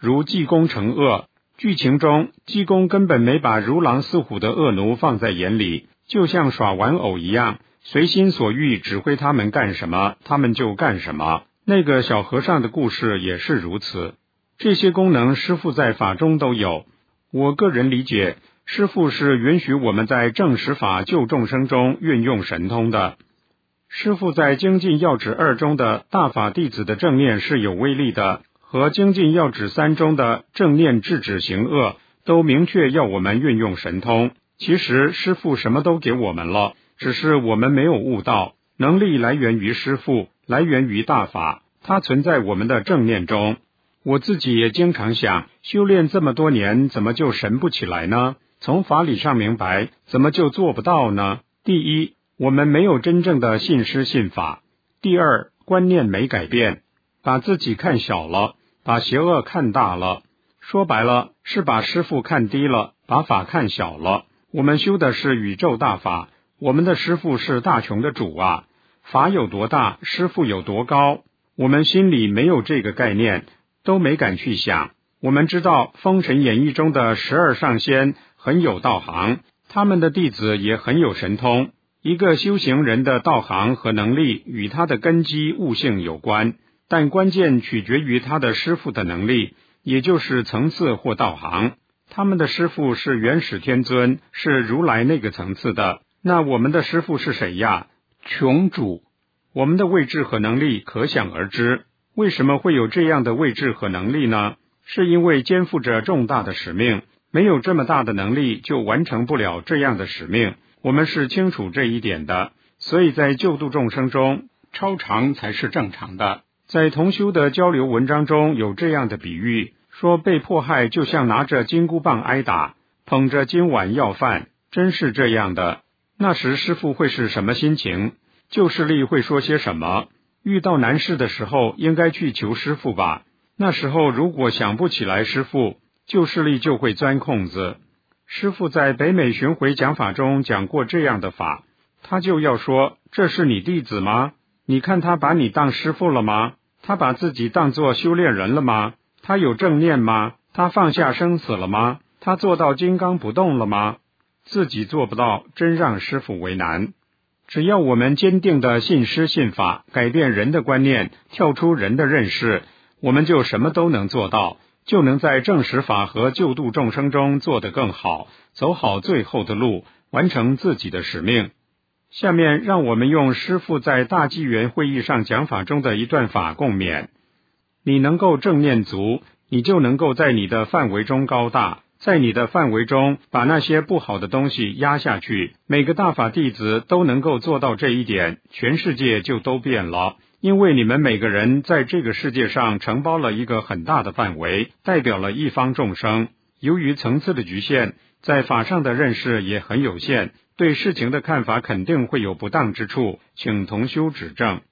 如济公惩恶。剧情中，济公根本没把如狼似虎的恶奴放在眼里，就像耍玩偶一样，随心所欲指挥他们干什么，他们就干什么。那个小和尚的故事也是如此。这些功能师父在法中都有。我个人理解，师父是允许我们在正实法救众生中运用神通的。师父在精进要旨二中的大法弟子的正念是有威力的，和精进要旨三中的正念制止行恶都明确要我们运用神通。其实师父什么都给我们了，只是我们没有悟到。能力来源于师父，来源于大法，它存在我们的正念中。我自己也经常想，修炼这么多年，怎么就神不起来呢？从法理上明白，怎么就做不到呢？第一，我们没有真正的信师信法。第二，观念没改变，把自己看小了，把邪恶看大了。说白了，是把师父看低了，把法看小了。我们修的是宇宙大法，我们的师父是大雄的主啊，法有多大，师父有多高，我们心里没有这个概念，都没敢去想。我们知道《封神演义》中的十二上仙很有道行，他们的弟子也很有神通。一个修行人的道行和能力与他的根基悟性有关，但关键取决于他的师父的能力，也就是层次或道行。他们的师父是元始天尊，是如来那个层次的。那我们的师父是谁呀？穷主。我们的位置和能力可想而知。为什么会有这样的位置和能力呢？是因为肩负着重大的使命，没有这么大的能力就完成不了这样的使命。我们是清楚这一点的，所以在救度众生中，超常才是正常的。在同修的交流文章中有这样的比喻，说被迫害就像拿着金箍棒挨打，捧着金碗要饭，真是这样的。那时师父会是什么心情？救世力会说些什么？遇到难事的时候应该去求师父吧。那时候如果想不起来师父，救世力就会钻空子。师父在北美巡回讲法中讲过这样的法，他就要说，这是你弟子吗？你看他把你当师父了吗？他把自己当作修炼人了吗？他有正念吗？他放下生死了吗？他做到金刚不动了吗？自己做不到，真让师父为难。只要我们坚定的信师信法，改变人的观念，跳出人的认识，我们就什么都能做到，就能在正实法和救度众生中做得更好，走好最后的路，完成自己的使命。下面让我们用师父在大纪元会议上讲法中的一段法共勉。你能够正念足，你就能够在你的范围中高大，在你的范围中把那些不好的东西压下去。每个大法弟子都能够做到这一点，全世界就都变了。因为你们每个人在这个世界上承包了一个很大的范围，代表了一方众生。由于层次的局限，在法上的认识也很有限，对事情的看法肯定会有不当之处，请同修指正。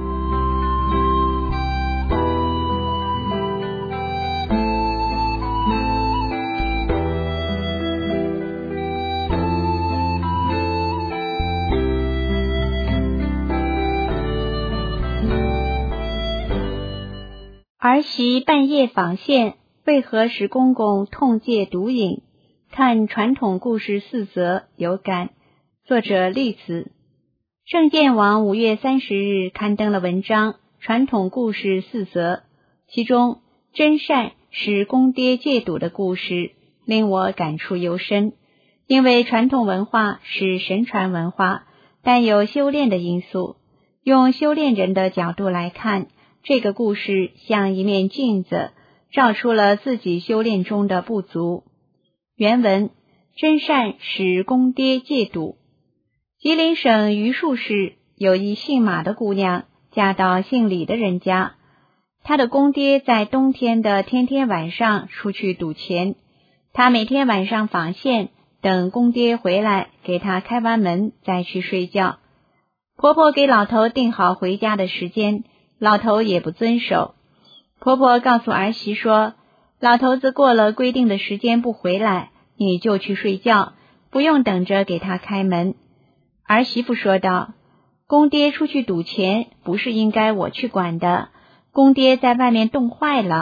儿媳半夜访县，为何使公公痛戒毒瘾？看传统故事四则有感。作者立子。圣鉴网五月三十日刊登了文章《传统故事四则》，其中真善使公爹戒赌的故事令我感触尤深。因为传统文化是神传文化，带有修炼的因素。用修炼人的角度来看，这个故事像一面镜子，照出了自己修炼中的不足。原文：真善使公爹戒赌。吉林省榆树市有一姓马的姑娘嫁到姓李的人家，她的公爹在冬天的天天晚上出去赌钱，她每天晚上访县，等公爹回来给她开完门再去睡觉。婆婆给老头定好回家的时间，老头也不遵守。婆婆告诉儿媳说，老头子过了规定的时间不回来，你就去睡觉，不用等着给他开门。儿媳妇说道，公爹出去赌钱，不是应该我去管的，公爹在外面冻坏了，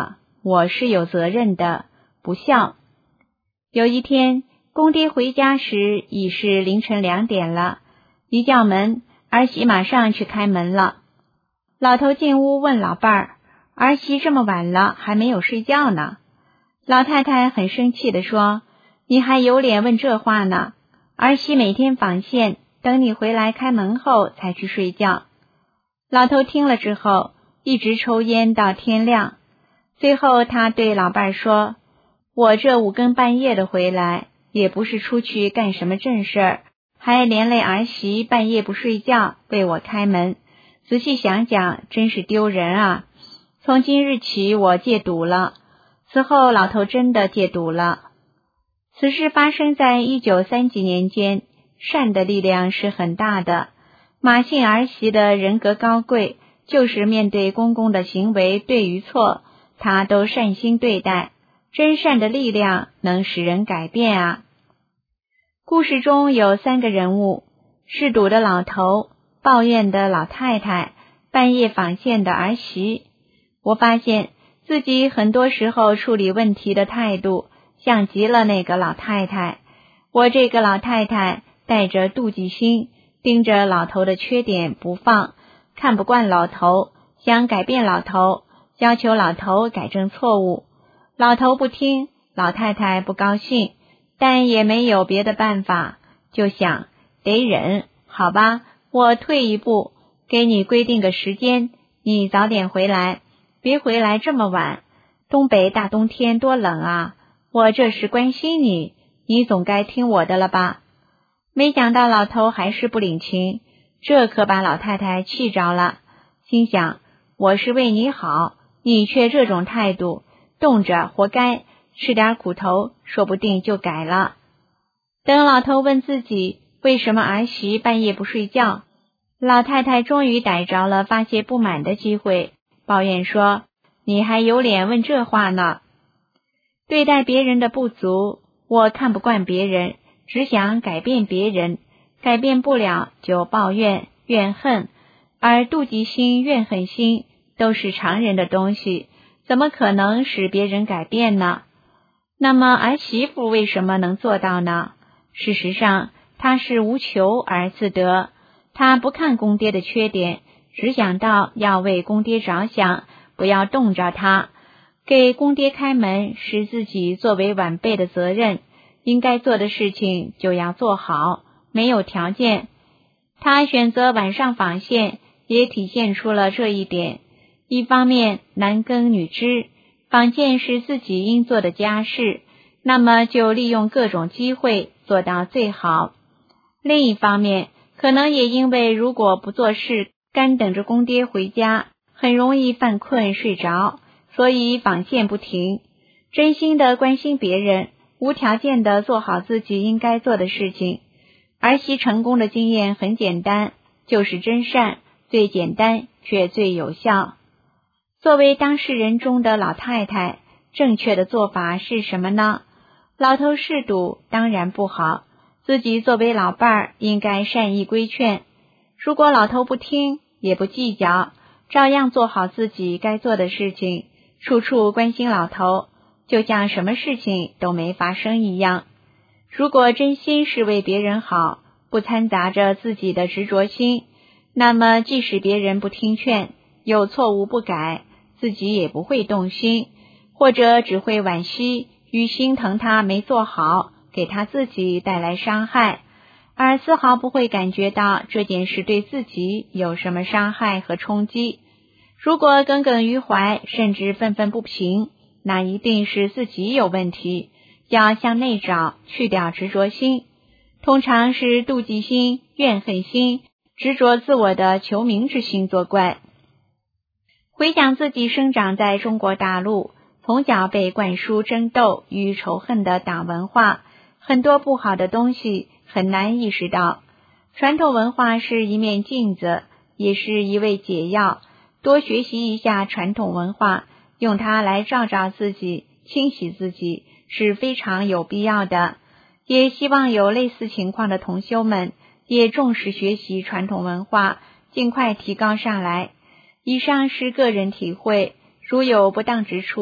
我是有责任的，不孝。有一天，公爹回家时已是凌晨两点了，一叫门，儿媳马上去开门了。老头进屋问老伴儿，儿媳这么晚了还没有睡觉呢。老太太很生气地说，你还有脸问这话呢？儿媳每天纺线，等你回来开门后才去睡觉。老头听了之后，一直抽烟到天亮。最后他对老伴儿说，我这五更半夜的回来，也不是出去干什么正事儿，还连累儿媳半夜不睡觉为我开门，仔细想想真是丢人啊。从今日起我戒赌了。此后老头真的戒赌了。此事发生在一九三几年间，善的力量是很大的。马姓儿媳的人格高贵，就是面对公公的行为对与错，他都善心对待。真善的力量能使人改变啊。故事中有三个人物，嗜赌的老头，抱怨的老太太，半夜纺线的儿媳。我发现自己很多时候处理问题的态度像极了那个老太太。我这个老太太带着妒忌心，盯着老头的缺点不放，看不惯老头，想改变老头，要求老头改正错误。老头不听，老太太不高兴，但也没有别的办法，就想得忍，好吧，我退一步，给你规定个时间，你早点回来，别回来这么晚，东北大冬天多冷啊，我这是关心你，你总该听我的了吧。没想到老头还是不领情，这可把老太太气着了，心想，我是为你好，你却这种态度，冻着活该，吃点苦头说不定就改了。等老头问自己为什么儿媳半夜不睡觉，老太太终于逮着了发泄不满的机会，抱怨说，你还有脸问这话呢？对待别人的不足，我看不惯别人，只想改变别人，改变不了就抱怨怨恨，而妒忌心怨恨心都是常人的东西，怎么可能使别人改变呢？那么儿媳妇为什么能做到呢？事实上她是无求而自得，她不看公爹的缺点，只想到要为公爹着想，不要冻着他。给公爹开门是自己作为晚辈的责任，应该做的事情就要做好，没有条件。他选择晚上纺线，也体现出了这一点。一方面男耕女织，纺线是自己应做的家事，那么就利用各种机会做到最好。另一方面，可能也因为如果不做事，干等着公爹回家，很容易犯困睡着，所以纺线不停。真心的关心别人，无条件的做好自己应该做的事情。儿媳成功的经验很简单，就是真善，最简单却最有效。作为当事人中的老太太，正确的做法是什么呢？老头嗜赌当然不好，自己作为老伴儿应该善意规劝。如果老头不听，也不计较，照样做好自己该做的事情，处处关心老头，就像什么事情都没发生一样。如果真心是为别人好，不掺杂着自己的执着心，那么即使别人不听劝，有错误不改，自己也不会动心，或者只会惋惜与心疼他没做好，给他自己带来伤害，而丝毫不会感觉到这件事对自己有什么伤害和冲击。如果耿耿于怀，甚至愤愤不平，那一定是自己有问题，要向内找，去掉执着心。通常是妒忌心、怨恨心、执着自我的求名之心作怪。回想自己生长在中国大陆，从小被灌输争斗与仇恨的党文化，很多不好的东西很难意识到。传统文化是一面镜子，也是一味解药，多学习一下传统文化，用它来照照自己，清洗自己，是非常有必要的。也希望有类似情况的同修们也重视学习传统文化，尽快提高上来。以上是个人体会，如有不当之处，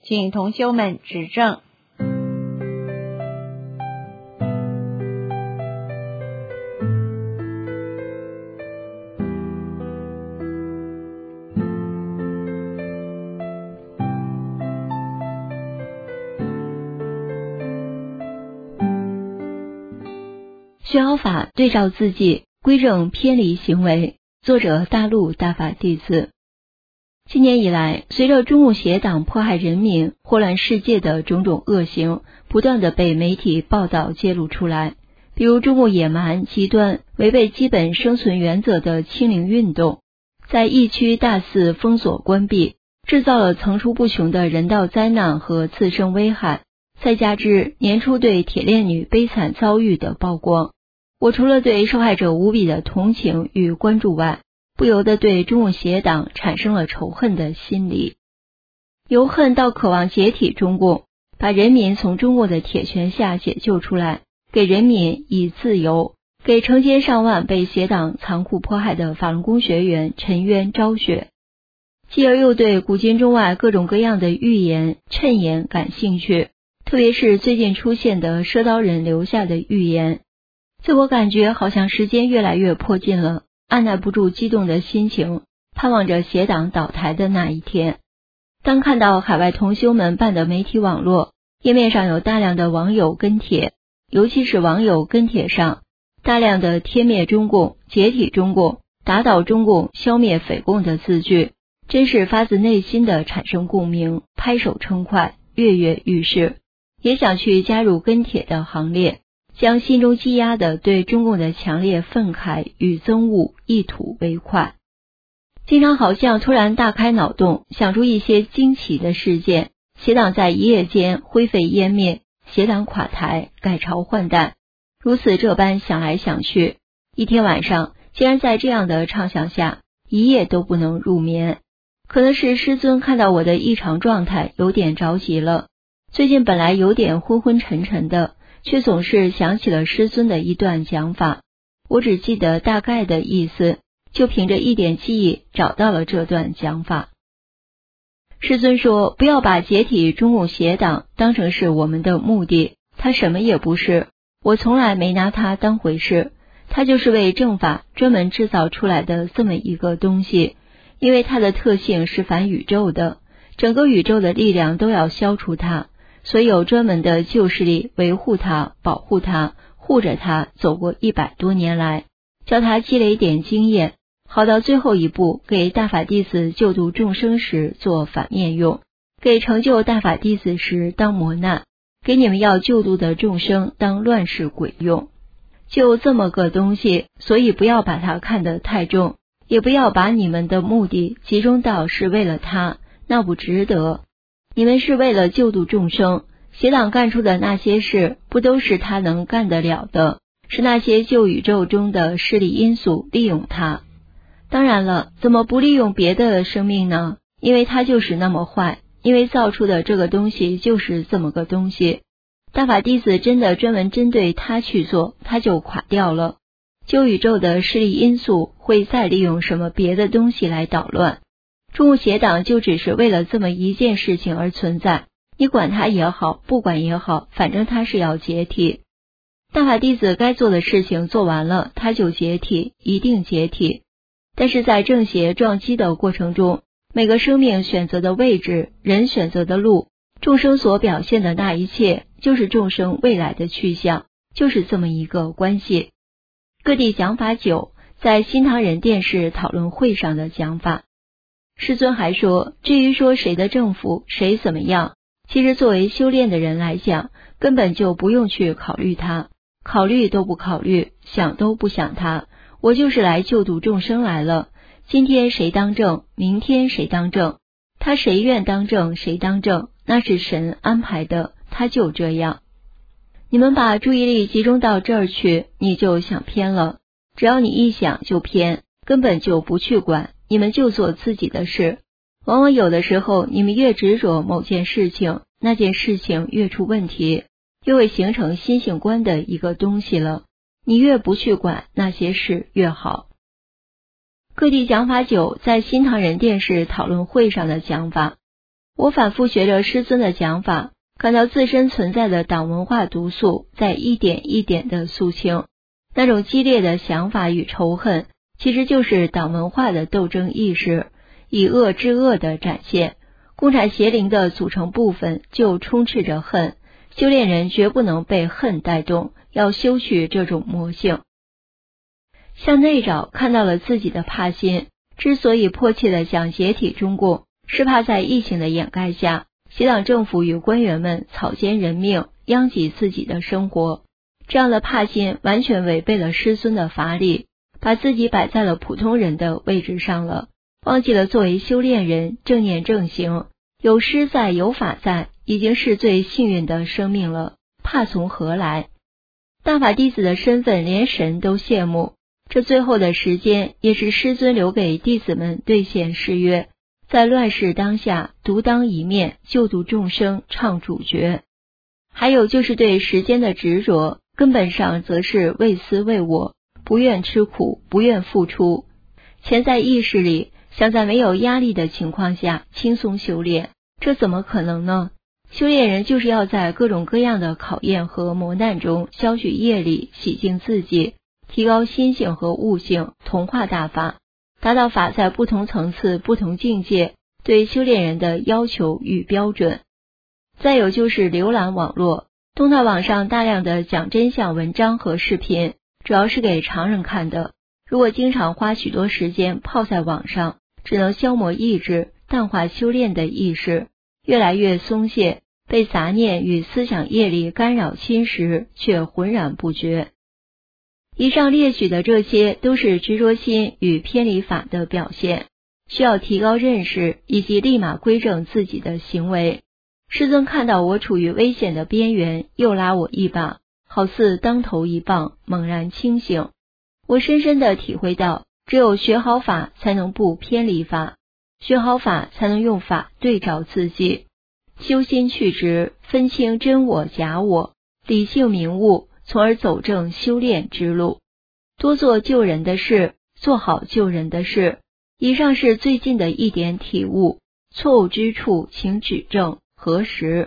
请同修们指正。 学好法，对照自己，归正偏离行为。作者大陆大法弟子。今年以来，随着中共邪党迫害人民、祸乱世界的种种恶行不断的被媒体报道揭露出来，比如中共野蛮、极端、违背基本生存原则的清零运动，在疫区大肆封锁关闭，制造了层出不穷的人道灾难和次生危害，再加之年初对铁链女悲惨遭遇的曝光，我除了对受害者无比的同情与关注外，不由得对中共邪党产生了仇恨的心理，由恨到渴望解体中共，把人民从中共的铁拳下解救出来，给人民以自由，给成千上万被邪党残酷迫害的法轮功学员沉冤昭雪。继而又对古今中外各种各样的预言、谶言感兴趣，特别是最近出现的赊刀人留下的预言，自我感觉好像时间越来越迫近了，按捺不住激动的心情，盼望着邪党倒台的那一天。当看到海外同修们办的媒体网络页面上有大量的网友跟帖，尤其是网友跟帖上大量的贴灭中共、解体中共、打倒中共、消灭匪共的字句，真是发自内心的产生共鸣，拍手称快，跃跃欲试，也想去加入跟帖的行列，将心中积压的对中共的强烈愤慨与憎恶一吐为快。经常好像突然大开脑洞，想出一些惊奇的事件，邪党在一夜间灰飞烟灭，邪党垮台，改朝换代，如此这般想来想去，一天晚上竟然在这样的畅想下一夜都不能入眠。可能是师尊看到我的异常状态有点着急了，最近本来有点昏昏沉沉的，却总是想起了师尊的一段讲法，我只记得大概的意思，就凭着一点记忆找到了这段讲法。师尊说，不要把解体中共邪党当成是我们的目的，他什么也不是，我从来没拿他当回事，他就是为正法专门制造出来的这么一个东西，因为它的特性是反宇宙的，整个宇宙的力量都要消除它，所以有专门的救世力维护它、保护它、护着它，走过一百多年来，叫它积累点经验，好到最后一步给大法弟子救度众生时做反面用，给成就大法弟子时当磨难，给你们要救度的众生当乱世鬼用。就这么个东西，所以不要把它看得太重，也不要把你们的目的集中到是为了它，那不值得。你们是为了救度众生，邪党干出的那些事不都是他能干得了的，是那些旧宇宙中的势力因素利用他。当然了，怎么不利用别的生命呢？因为他就是那么坏，因为造出的这个东西就是这么个东西。大法弟子真的专门针对他去做，他就垮掉了。旧宇宙的势力因素会再利用什么别的东西来捣乱？中共邪党就只是为了这么一件事情而存在，你管它也好，不管也好，反正它是要解体。大法弟子该做的事情做完了，它就解体，一定解体。但是在正邪撞击的过程中，每个生命选择的位置，人选择的路，众生所表现的那一切，就是众生未来的去向，就是这么一个关系。各地讲法九，在新唐人电视讨论会上的讲法。师尊还说，至于说谁的政府谁怎么样，其实作为修炼的人来讲，根本就不用去考虑他，考虑都不考虑，想都不想他，我就是来救度众生来了，今天谁当政，明天谁当政，他谁愿当政谁当政，那是神安排的，他就这样。你们把注意力集中到这儿去，你就想偏了，只要你一想就偏，根本就不去管，你们就做自己的事。往往有的时候，你们越执着某件事情，那件事情越出问题，又会形成心性观的一个东西了。你越不去管那些事越好。各地讲法九在新唐人电视讨论会上的讲法， 我反复学着师尊的讲法，感到自身存在的党文化毒素在一点一点的肃清。那种激烈的想法与仇恨，其实就是党文化的斗争意识，以恶制恶的展现。共产邪灵的组成部分就充斥着恨，修炼人绝不能被恨带动，要修去这种魔性。向内找看到了自己的怕心，之所以迫切地想解体中共，是怕在疫情的掩盖下，邪党政府与官员们草菅人命，殃及自己的生活。这样的怕心完全违背了师尊的法理，把自己摆在了普通人的位置上了，忘记了作为修炼人正念正行，有师在有法在，已经是最幸运的生命了，怕从何来？大法弟子的身份连神都羡慕，这最后的时间也是师尊留给弟子们兑现誓约，在乱世当下独当一面，救度众生，唱主角。还有就是对时间的执着，根本上则是为私为我，不愿吃苦，不愿付出。潜在意识里想在没有压力的情况下轻松修炼，这怎么可能呢？修炼人就是要在各种各样的考验和磨难中消去业力，洗净自己，提高心性和悟性，同化大法，达到法在不同层次不同境界对修炼人的要求与标准。再有就是浏览网络，东大网上大量的讲真相文章和视频，主要是给常人看的。如果经常花许多时间泡在网上，只能消磨意志，淡化修炼的意识，越来越松懈，被杂念与思想业力干扰侵蚀，却浑然不觉。以上列举的这些都是执着心与偏离法的表现，需要提高认识以及立马归正自己的行为。师尊看到我处于危险的边缘，又拉我一把，好似当头一棒，猛然清醒。我深深地体会到，只有学好法才能不偏离法，学好法才能用法对照自己，修心去执，分清真我假我，理性明悟，从而走正修炼之路。多做救人的事，做好救人的事。以上是最近的一点体悟，错误之处请指正核实。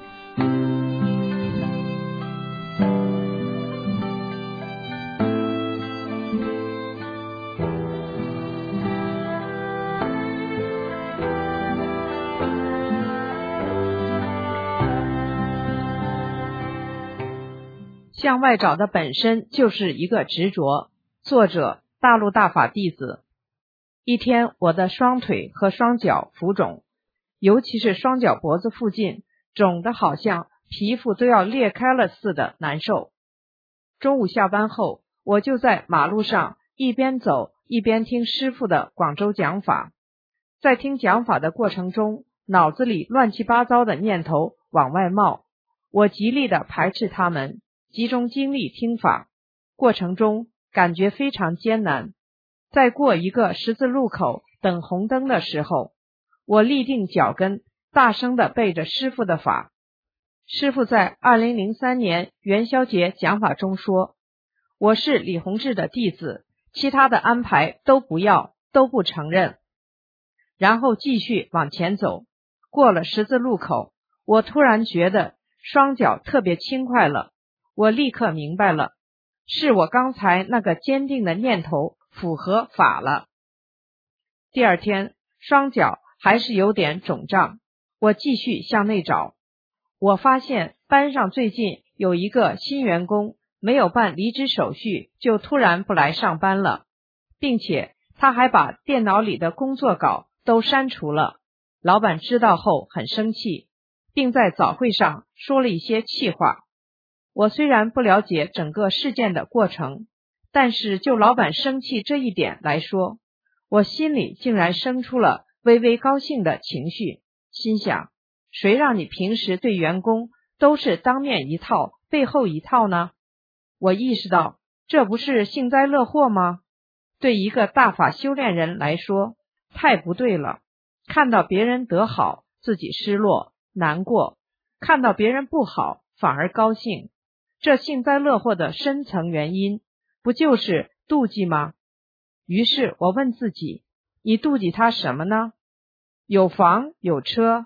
向外找的本身就是一个执着。作者：大陆大法弟子。一天，我的双腿和双脚浮肿，尤其是双脚脖子附近，肿得好像皮肤都要裂开了似的难受。中午下班后，我就在马路上一边走一边听师父的广州讲法。在听讲法的过程中，脑子里乱七八糟的念头往外冒，我极力的排斥他们，集中精力听法。过程中感觉非常艰难。在过一个十字路口等红灯的时候，我立定脚跟，大声地背着师父的法。师父在二零零三年元宵节讲法中说，我是李洪志的弟子，其他的安排都不要，都不承认。然后继续往前走，过了十字路口，我突然觉得双脚特别轻快了，我立刻明白了，是我刚才那个坚定的念头符合法了。第二天，双脚还是有点肿胀，我继续向内找。我发现班上最近有一个新员工没有办离职手续，就突然不来上班了，并且他还把电脑里的工作稿都删除了。老板知道后很生气，并在早会上说了一些气话。我虽然不了解整个事件的过程，但是就老板生气这一点来说，我心里竟然生出了微微高兴的情绪，心想，谁让你平时对员工都是当面一套背后一套呢？我意识到，这不是幸灾乐祸吗？对一个大法修炼人来说，太不对了。看到别人得好，自己失落难过，看到别人不好反而高兴，这幸灾乐祸的深层原因不就是妒忌吗？于是我问自己，你妒忌他什么呢？有房有车，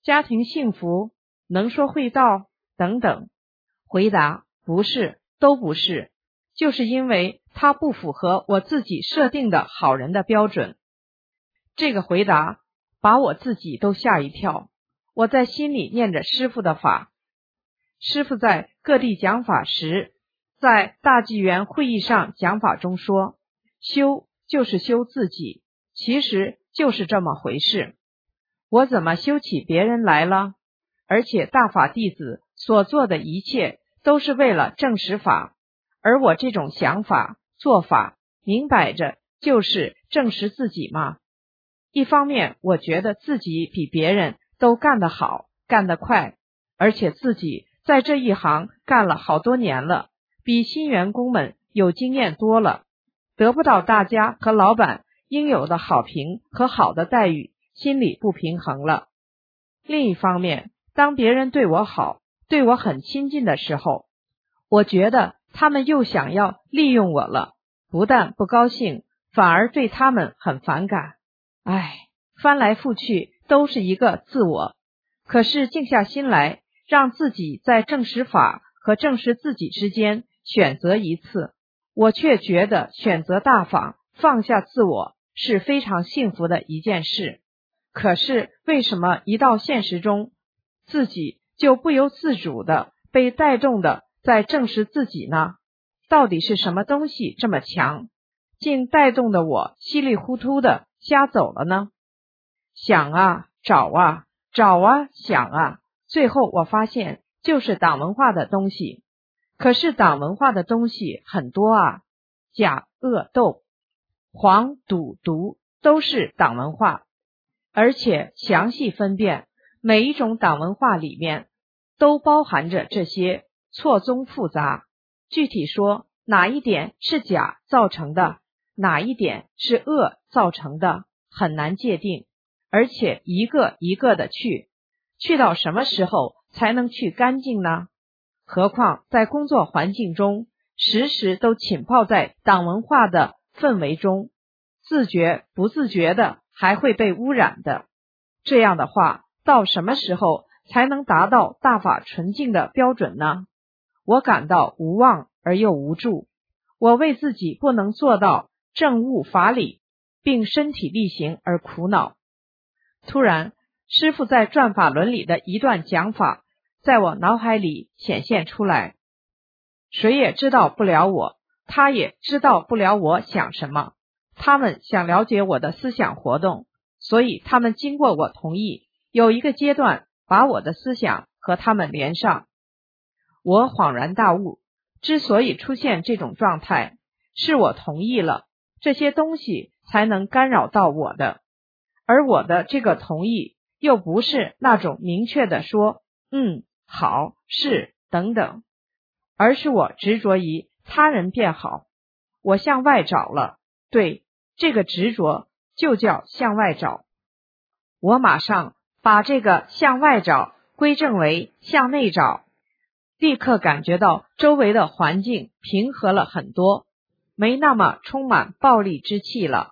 家庭幸福，能说会道等等。回答不是，都不是，就是因为他不符合我自己设定的好人的标准。这个回答把我自己都吓一跳。我在心里念着师父的法。师父在各地讲法时，在大纪元会议上讲法中说，修就是修自己，其实就是这么回事。我怎么修起别人来了？而且大法弟子所做的一切都是为了证实法，而我这种想法做法明摆着就是证实自己嘛。一方面我觉得自己比别人都干得好，干得快，而且自己在这一行干了好多年了，比新员工们有经验多了，得不到大家和老板应有的好评和好的待遇，心里不平衡了。另一方面，当别人对我好，对我很亲近的时候，我觉得他们又想要利用我了，不但不高兴，反而对他们很反感。唉，翻来覆去都是一个自我。可是静下心来，让自己在证实法和证实自己之间选择一次，我却觉得选择大法，放下自我是非常幸福的一件事。可是为什么一到现实中，自己就不由自主的被带动的在证实自己呢？到底是什么东西这么强，竟带动的我稀里糊涂的瞎走了呢？想啊，找啊，找啊，想啊，最后我发现就是党文化的东西。可是党文化的东西很多啊，假恶斗、黄赌毒都是党文化，而且详细分辨，每一种党文化里面都包含着这些，错综复杂。具体说，哪一点是假造成的，哪一点是恶造成的，很难界定，而且一个一个的去，去到什么时候才能去干净呢？何况在工作环境中，时时都浸泡在党文化的氛围中，自觉不自觉的还会被污染的。这样的话，到什么时候才能达到大法纯净的标准呢？我感到无望而又无助，我为自己不能做到正悟法理，并身体力行而苦恼。突然，师父在转法轮里的一段讲法在我脑海里显现出来。谁也知道不了我，他也知道不了我想什么，他们想了解我的思想活动，所以他们经过我同意，有一个阶段把我的思想和他们连上。我恍然大悟，之所以出现这种状态，是我同意了，这些东西才能干扰到我的。而我的这个同意又不是那种明确的说嗯好是等等，而是我执着于他人变好，我向外找了。对，这个执着就叫向外找。我马上把这个向外找归正为向内找，立刻感觉到周围的环境平和了很多，没那么充满暴力之气了。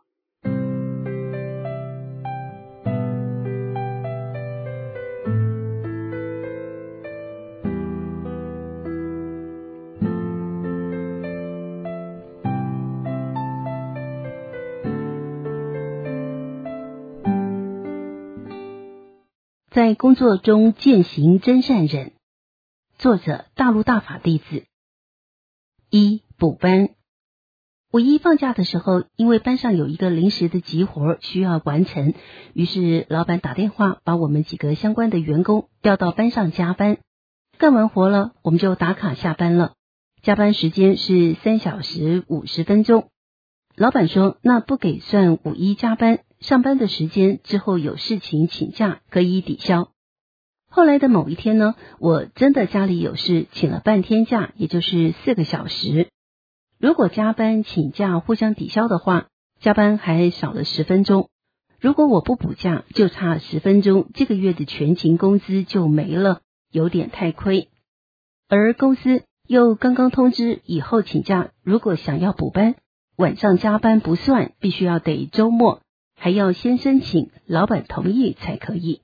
在工作中践行真善忍。作者大陆大法弟子。一、补班。五一放假的时候，因为班上有一个临时的急活需要完成，于是老板打电话把我们几个相关的员工调到班上加班。干完活了，我们就打卡下班了。加班时间是三小时五十分钟。老板说，那不给算五一加班，上班的时间之后有事情请假可以抵消。后来的某一天呢，我真的家里有事请了半天假，也就是四个小时。如果加班请假互相抵消的话，加班还少了十分钟。如果我不补假，就差十分钟，这个月的全勤工资就没了，有点太亏。而公司又刚刚通知以后请假，如果想要补班，晚上加班不算，必须要得周末，还要先申请，老板同意才可以。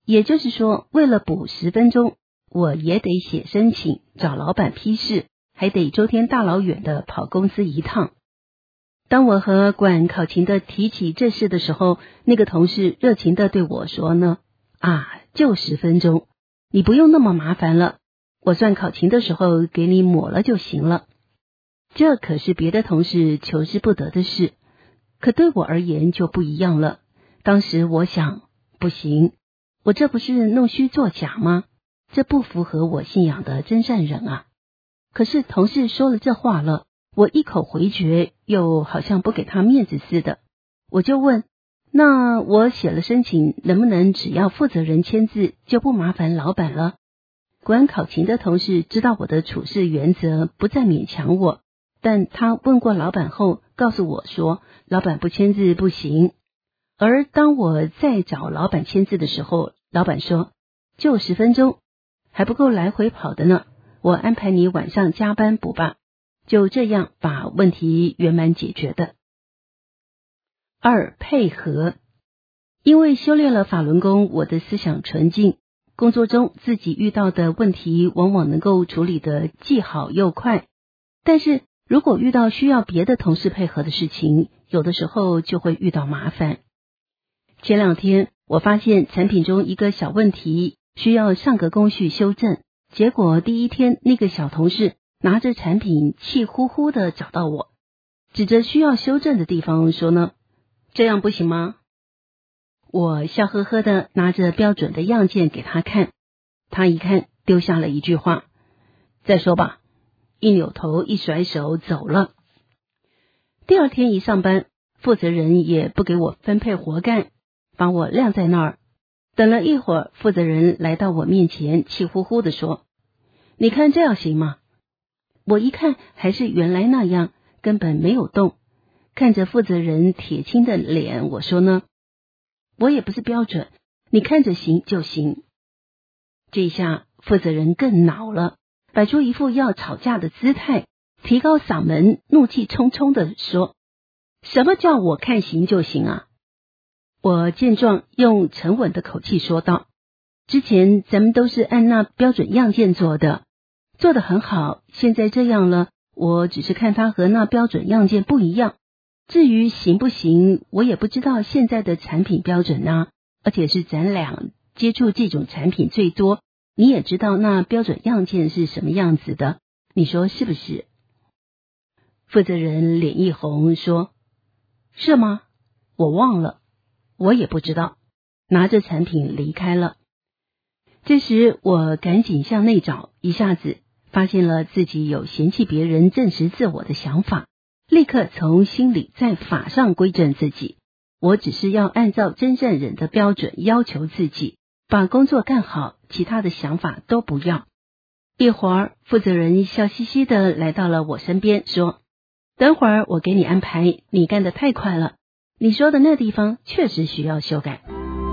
也就是说，为了补十分钟，我也得写申请，找老板批示，还得周天大老远的跑公司一趟。当我和管考勤的提起这事的时候，那个同事热情的对我说呢，啊，就十分钟，你不用那么麻烦了，我算考勤的时候给你抹了就行了。这可是别的同事求之不得的事，可对我而言就不一样了。当时我想，不行，我这不是弄虚作假吗？这不符合我信仰的真善忍啊。可是同事说了这话了，我一口回绝，又好像不给他面子似的。我就问，那我写了申请，能不能只要负责人签字，就不麻烦老板了？管考勤的同事知道我的处事原则，不再勉强我，但他问过老板后，告诉我说，老板不签字不行。而当我再找老板签字的时候，老板说，就十分钟，还不够来回跑的呢，我安排你晚上加班补吧。就这样把问题圆满解决的。二、配合。因为修炼了法轮功，我的思想纯净，工作中自己遇到的问题往往能够处理得既好又快，但是如果遇到需要别的同事配合的事情，有的时候就会遇到麻烦。前两天我发现产品中一个小问题需要上个工序修正，结果第一天那个小同事拿着产品气呼呼的找到我，指着需要修正的地方说呢，这样不行吗？我笑呵呵的拿着标准的样件给他看，他一看丢下了一句话，再说吧，一扭头一甩手走了。第二天一上班，负责人也不给我分配活干，把我晾在那儿。等了一会儿，负责人来到我面前，气呼呼的说，你看这样行吗？我一看还是原来那样，根本没有动。看着负责人铁青的脸，我说呢，我也不是标准，你看着行就行。这一下负责人更恼了，摆出一副要吵架的姿态，提高嗓门，怒气冲冲的说，什么叫我看行就行啊？我见状用沉稳的口气说道，之前咱们都是按那标准样件做的，做得很好，现在这样了，我只是看它和那标准样件不一样，至于行不行，我也不知道现在的产品标准啊，而且是咱俩接触这种产品最多，你也知道那标准样件是什么样子的，你说是不是？负责人脸一红说，是吗？我忘了，我也不知道，拿着产品离开了。这时我赶紧向内找，一下子发现了自己有嫌弃别人证实自我的想法，立刻从心里在法上归正自己，我只是要按照真善忍的标准要求自己，把工作干好，其他的想法都不要。一会儿负责人笑嘻嘻的来到了我身边，说，等会儿我给你安排，你干得太快了，你说的那地方确实需要修改。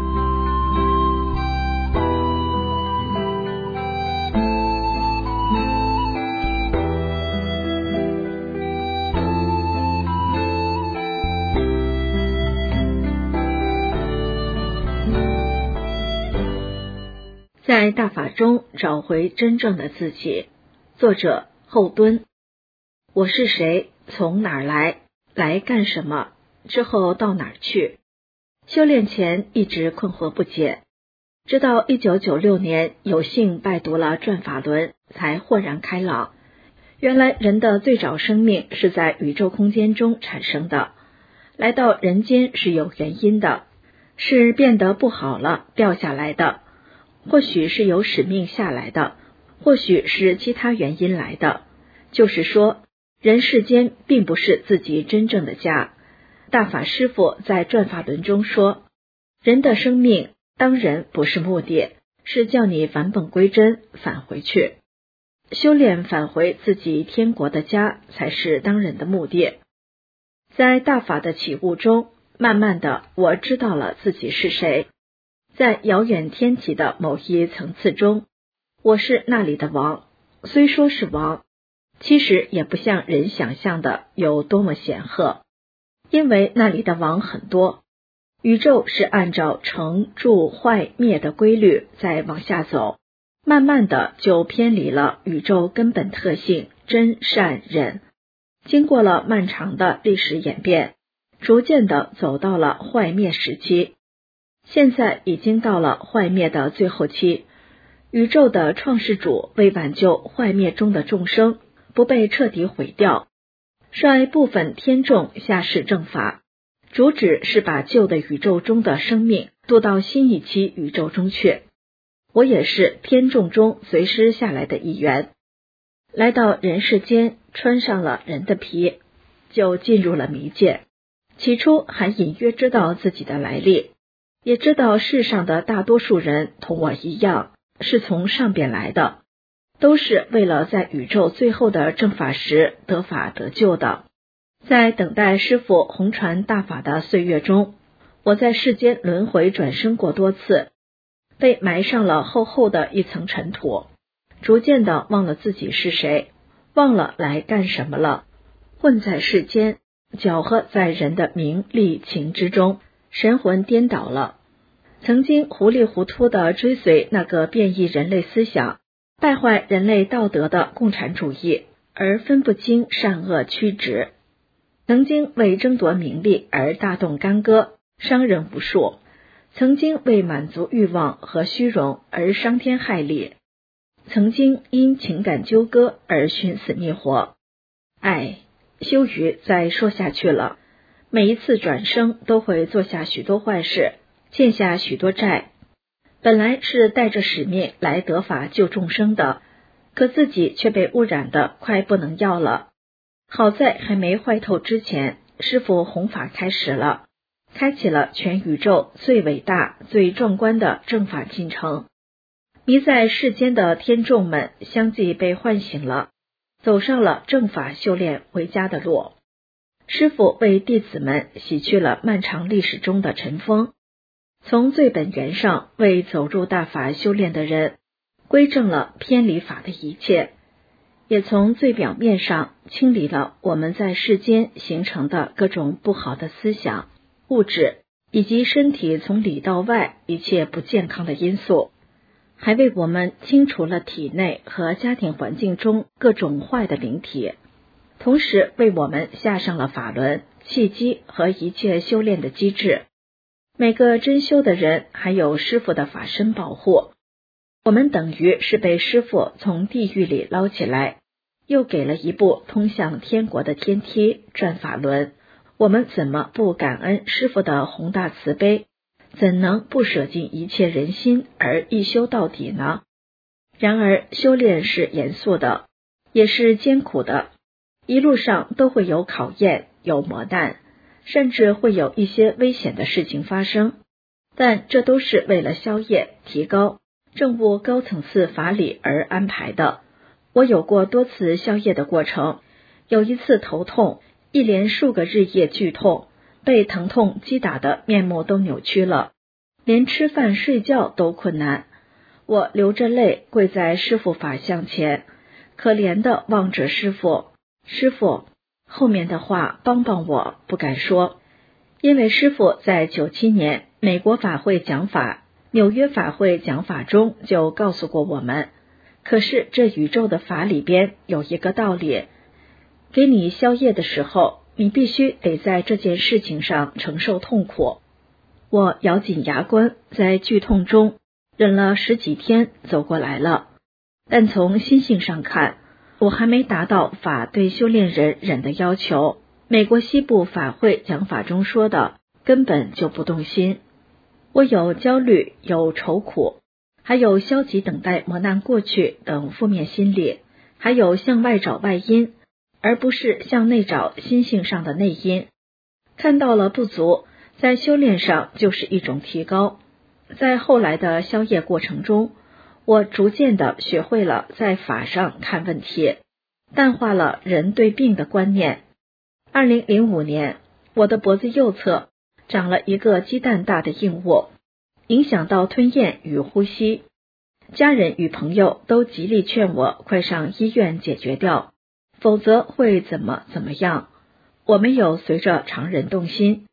在大法中找回真正的自己。作者后敦。我是谁？从哪儿来？来干什么？之后到哪儿去？修炼前一直困惑不解，直到一九九六年有幸拜读了《转法轮》，才豁然开朗。原来人的最早生命是在宇宙空间中产生的，来到人间是有原因的，是变得不好了掉下来的，或许是有使命下来的，或许是其他原因来的。就是说，人世间并不是自己真正的家。大法师父在《转法轮》中说，人的生命当然不是目的，是叫你返本归真，返回去。修炼返回自己天国的家，才是当人的目的。在大法的起悟中，慢慢的我知道了自己是谁。在遥远天体的某一层次中，我是那里的王。虽说是王，其实也不像人想象的有多么显赫，因为那里的王很多。 宇宙是按照成、住、坏、灭的规律在往下走，慢慢的就偏离了宇宙根本特性真善忍，经过了漫长的历史演变，逐渐的走到了坏灭时期。现在已经到了坏灭的最后期，宇宙的创世主为挽救坏灭中的众生不被彻底毁掉，率部分天众下世正法，主旨是把旧的宇宙中的生命渡到新一期宇宙中去。我也是天众中随师下来的一员，来到人世间，穿上了人的皮，就进入了迷界。起初还隐约知道自己的来历，也知道世上的大多数人同我一样是从上边来的，都是为了在宇宙最后的正法时得法得救的。在等待师父弘传大法的岁月中，我在世间轮回转生过多次，被埋上了厚厚的一层尘土，逐渐的忘了自己是谁，忘了来干什么了，混在世间，搅和在人的名利情之中，神魂颠倒了。曾经糊里糊涂的追随那个变异人类思想、败坏人类道德的共产主义，而分不清善恶曲直。曾经为争夺名利而大动干戈，伤人无数；曾经为满足欲望和虚荣而伤天害理；曾经因情感纠葛而寻死觅活。唉，羞于再说下去了。每一次转生都会做下许多坏事，欠下许多债。本来是带着使命来得法救众生的，可自己却被污染的快不能要了。好在还没坏透之前，师父弘法开始了，开启了全宇宙最伟大最壮观的正法进程。迷在世间的天众们相继被唤醒了，走上了正法修炼回家的路。师父为弟子们洗去了漫长历史中的尘封，从最本源上为走入大法修炼的人归正了偏离法的一切，也从最表面上清理了我们在世间形成的各种不好的思想、物质以及身体从里到外一切不健康的因素，还为我们清除了体内和家庭环境中各种坏的灵体，同时为我们下上了法轮、契机和一切修炼的机制。每个真修的人还有师父的法身保护，我们等于是被师父从地狱里捞起来，又给了一部通向天国的天梯转法轮。我们怎么不感恩师父的宏大慈悲，怎能不舍尽一切人心而一修到底呢？然而修炼是严肃的，也是艰苦的，一路上都会有考验，有磨难，甚至会有一些危险的事情发生，但这都是为了消业、提高、证悟高层次法理而安排的。我有过多次消业的过程，有一次头痛，一连数个日夜剧痛，被疼痛击打的面目都扭曲了，连吃饭睡觉都困难。我流着泪跪在师父法像前，可怜的望着师父，师父，后面的话帮帮我，不敢说。因为师父在九七年美国法会讲法、纽约法会讲法中就告诉过我们，可是这宇宙的法里边有一个道理，给你消业的时候，你必须得在这件事情上承受痛苦。我咬紧牙关，在剧痛中忍了十几天走过来了，但从心性上看，我还没达到法对修炼人忍的要求。美国西部法会讲法中说的根本就不动心。我有焦虑，有愁苦，还有消极等待磨难过去等负面心理，还有向外找外因，而不是向内找心性上的内因。看到了不足，在修炼上就是一种提高。在后来的消业过程中，我逐渐的学会了在法上看问题，淡化了人对病的观念。二零零五年，我的脖子右侧长了一个鸡蛋大的硬物，影响到吞咽与呼吸。家人与朋友都极力劝我快上医院解决掉，否则会怎么怎么样。我没有随着常人动心，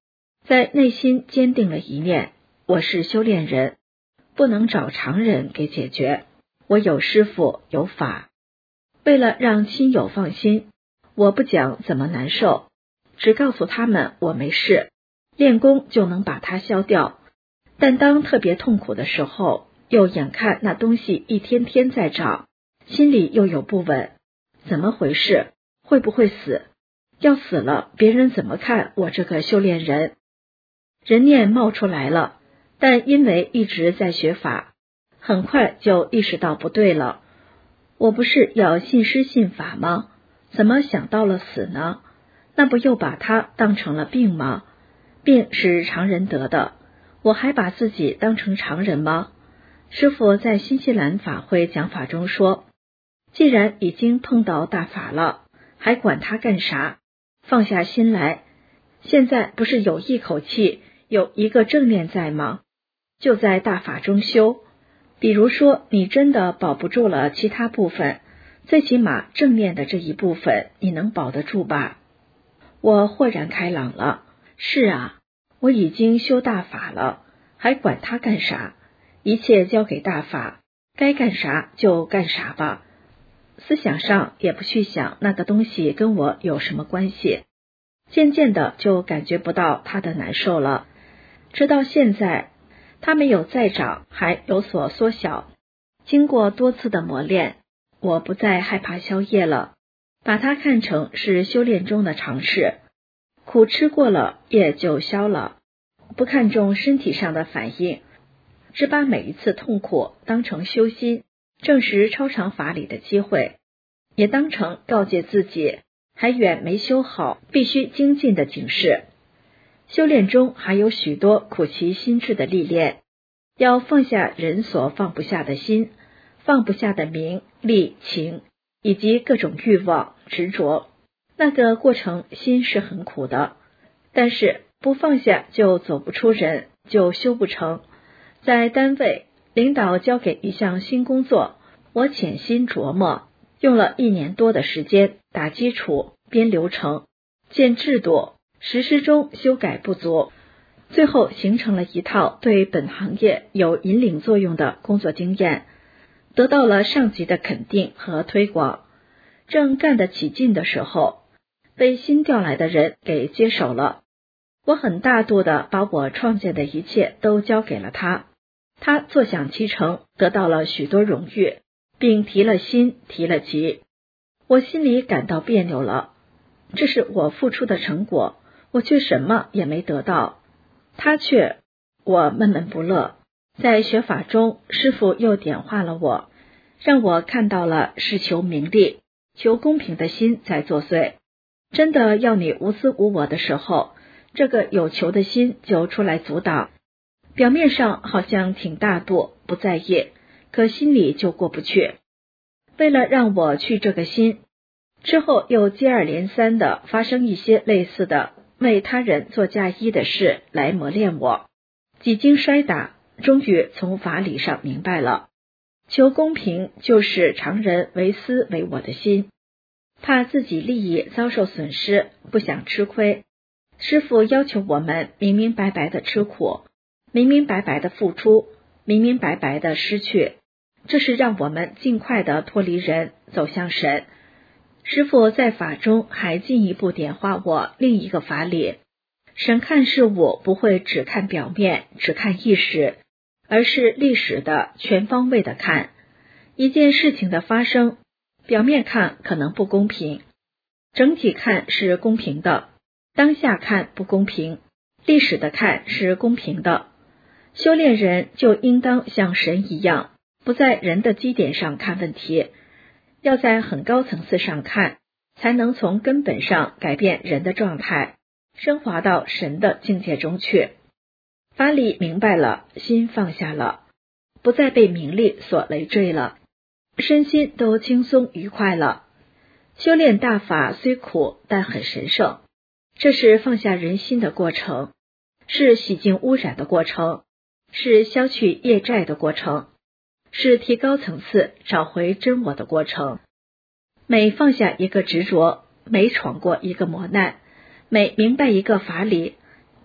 在内心坚定了一念，我是修炼人，不能找常人给解决，我有师父有法。为了让亲友放心，我不讲怎么难受，只告诉他们我没事，练功就能把它消掉。但当特别痛苦的时候，又眼看那东西一天天在长，心里又有不稳，怎么回事？会不会死？要死了，别人怎么看我这个修炼人？人念冒出来了，但因为一直在学法，很快就意识到不对了。我不是要信师信法吗？怎么想到了死呢？那不又把它当成了病吗？病是常人得的，我还把自己当成常人吗？师父在新西兰法会讲法中说，既然已经碰到大法了，还管它干啥？放下心来，现在不是有一口气，有一个正念在吗？就在大法中修。比如说你真的保不住了其他部分，最起码正念的这一部分你能保得住吧？我豁然开朗了，是啊，我已经修大法了，还管它干啥？一切交给大法，该干啥就干啥吧。思想上也不去想那个东西跟我有什么关系，渐渐的就感觉不到它的难受了。直到现在，它没有再长，还有所缩小。经过多次的磨练，我不再害怕宵夜了，把它看成是修炼中的常事。苦吃过了，夜就消了。不看重身体上的反应，只把每一次痛苦当成修心、证实超常法理的机会，也当成告诫自己还远没修好，必须精进的警示。修炼中还有许多苦其心志的历练，要放下人所放不下的心，放不下的名利情，以及各种欲望执着。那个过程心是很苦的，但是不放下就走不出人，就修不成。在单位，领导交给一项新工作，我潜心琢磨，用了一年多的时间打基础、编流程、建制度，实施中修改不足，最后形成了一套对本行业有引领作用的工作经验，得到了上级的肯定和推广。正干得起劲的时候，被新调来的人给接手了。我很大度地把我创建的一切都交给了他，他坐享其成，得到了许多荣誉，并提了薪，提了级。我心里感到别扭了，这是我付出的成果，我却什么也没得到，他却……我闷闷不乐。在学法中，师父又点化了我，让我看到了是求名利、求公平的心在作祟。真的要你无私无我的时候，这个有求的心就出来阻挡。表面上好像挺大度，不在意，可心里就过不去。为了让我去这个心，之后又接二连三的发生一些类似的为他人做嫁衣的事来磨练我。几经摔打，终于从法理上明白了，求公平就是常人为私为我的心，怕自己利益遭受损失，不想吃亏。师父要求我们明明白白的吃苦，明明白白的付出，明明白白的失去，这是让我们尽快的脱离人，走向神。师父在法中还进一步点化我另一个法理，神看事物不会只看表面，只看意识，而是历史的全方位的看。一件事情的发生，表面看可能不公平，整体看是公平的，当下看不公平，历史的看是公平的。修炼人就应当像神一样，不在人的基点上看问题，要在很高层次上看，才能从根本上改变人的状态，升华到神的境界中去。法理明白了，心放下了，不再被名利所累赘了，身心都轻松愉快了。修炼大法虽苦，但很神圣，这是放下人心的过程，是洗净污染的过程，是消去业债的过程，是提高层次找回真我的过程。每放下一个执着，每闯过一个磨难，每明白一个法理，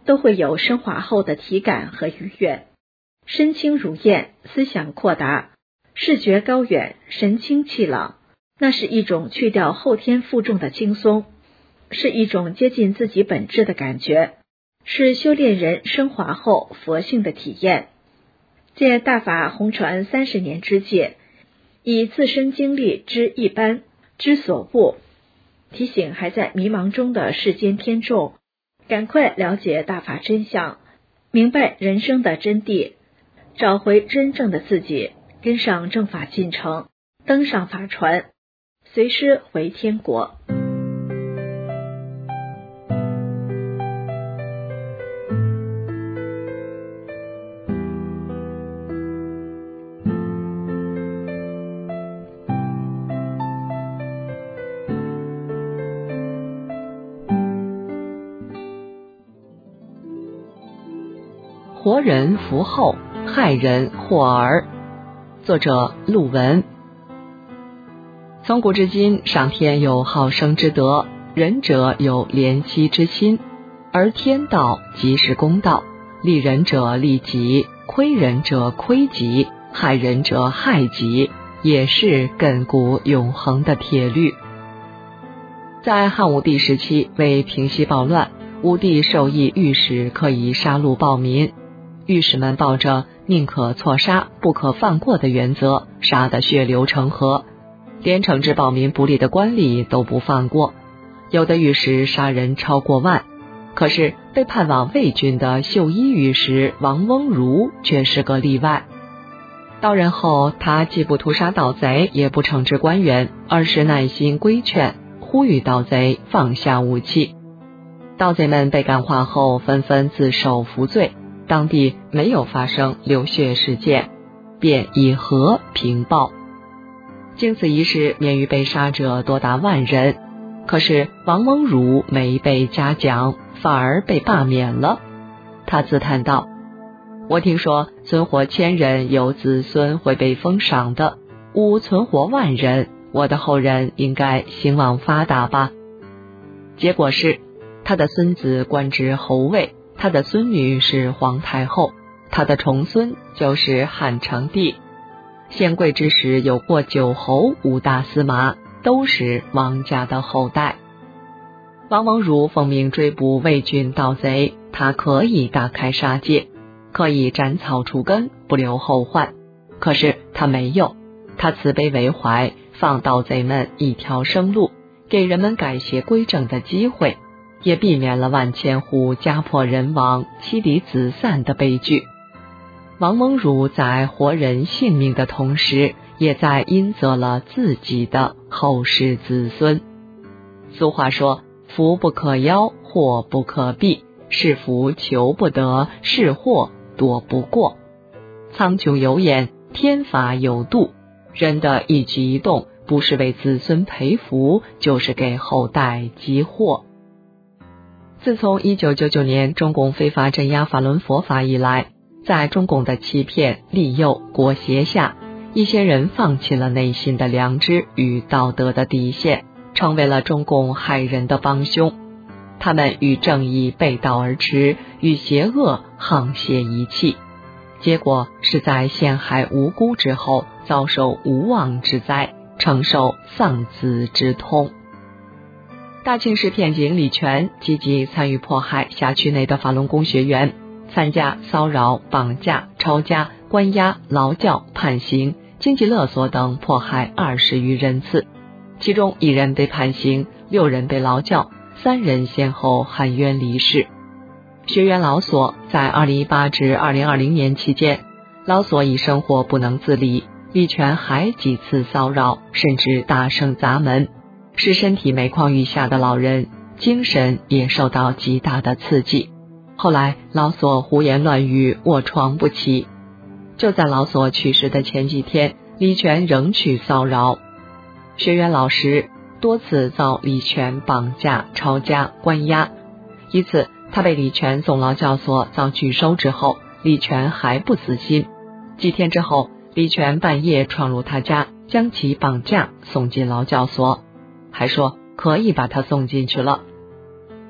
都会有升华后的体感和愉悦。身轻如燕，思想阔达，视觉高远，神清气朗，那是一种去掉后天负重的轻松，是一种接近自己本质的感觉，是修炼人升华后佛性的体验。借大法红传三十年之戒，以自身经历知一般，知所悟，提醒还在迷茫中的世间天众，赶快了解大法真相，明白人生的真谛，找回真正的自己，跟上正法进程，登上法船，随师回天国。 活人福后，害人祸耳。作者陆文。从古至今，上天有好生之德，仁者有怜惜之心，而天道即是公道，利人者利己，亏人者亏己，害人者害己，也是亘古永恒的铁律。在汉武帝时期，为平息暴乱，武帝授意御史可以杀戮暴民，御史们抱着宁可错杀不可放过的原则，杀得血流成河，连惩治暴民不利的官吏都不放过。有的御史杀人超过万，可是被判往魏郡的绣衣御史王翁儒却是个例外。到任后，他既不屠杀盗贼，也不惩治官员，而是耐心规劝，呼吁盗贼放下武器。盗贼们被感化后，纷纷自首服罪，当地没有发生流血事件，便以和平暴。经此一事，免于被杀者多达万人。可是王翁儒没被嘉奖，反而被罢免了。他自叹道：我听说存活千人有子孙会被封赏的，吾存活万人，我的后人应该兴旺发达吧。结果是他的孙子官至侯尉，他的孙女是皇太后，他的重孙就是汉成帝。显贵之时有过九侯五大司马，都是王家的后代。王翁儒奉命追捕魏郡盗贼，他可以大开杀戒，可以斩草除根，不留后患。可是他没有，他慈悲为怀，放盗贼们一条生路，给人们改邪归正的机会，也避免了万千户家破人亡、妻离子散的悲剧。王翁儒在活人性命的同时，也在荫泽了自己的后世子孙。俗话说，福不可邀，祸不可避，是福求不得，是祸躲不过。苍穹有眼，天法有度，人的一举一动，不是为子孙培福，就是给后代积祸。自从一九九九年中共非法镇压法轮佛法以来，在中共的欺骗、利诱、裹挟下，一些人放弃了内心的良知与道德的底线，成为了中共害人的帮凶。他们与正义背道而驰，与邪恶沆瀣一气，结果是在陷害无辜之后，遭受无妄之灾，承受丧子之痛。大庆市片警李全积极参与迫害辖区内的法轮功学员，参加骚扰、绑架、抄家、关押、劳教、判刑、经济勒索等迫害二十余人次，其中一人被判刑，六人被劳教，三人先后含冤离世。学员老所在二零一八至二零二零年期间，老所已生活不能自理，李全还几次骚扰，甚至大声砸门，使身体每况愈下的老人精神也受到极大的刺激。后来老所胡言乱语，卧床不起。就在老所去世的前几天，李全仍去骚扰学员老师，多次遭李全绑架、抄家、关押。一次他被李全送劳教所遭拒收之后，李全还不死心，几天之后，李全半夜闯入他家，将其绑架送进劳教所，还说可以把他送进去了。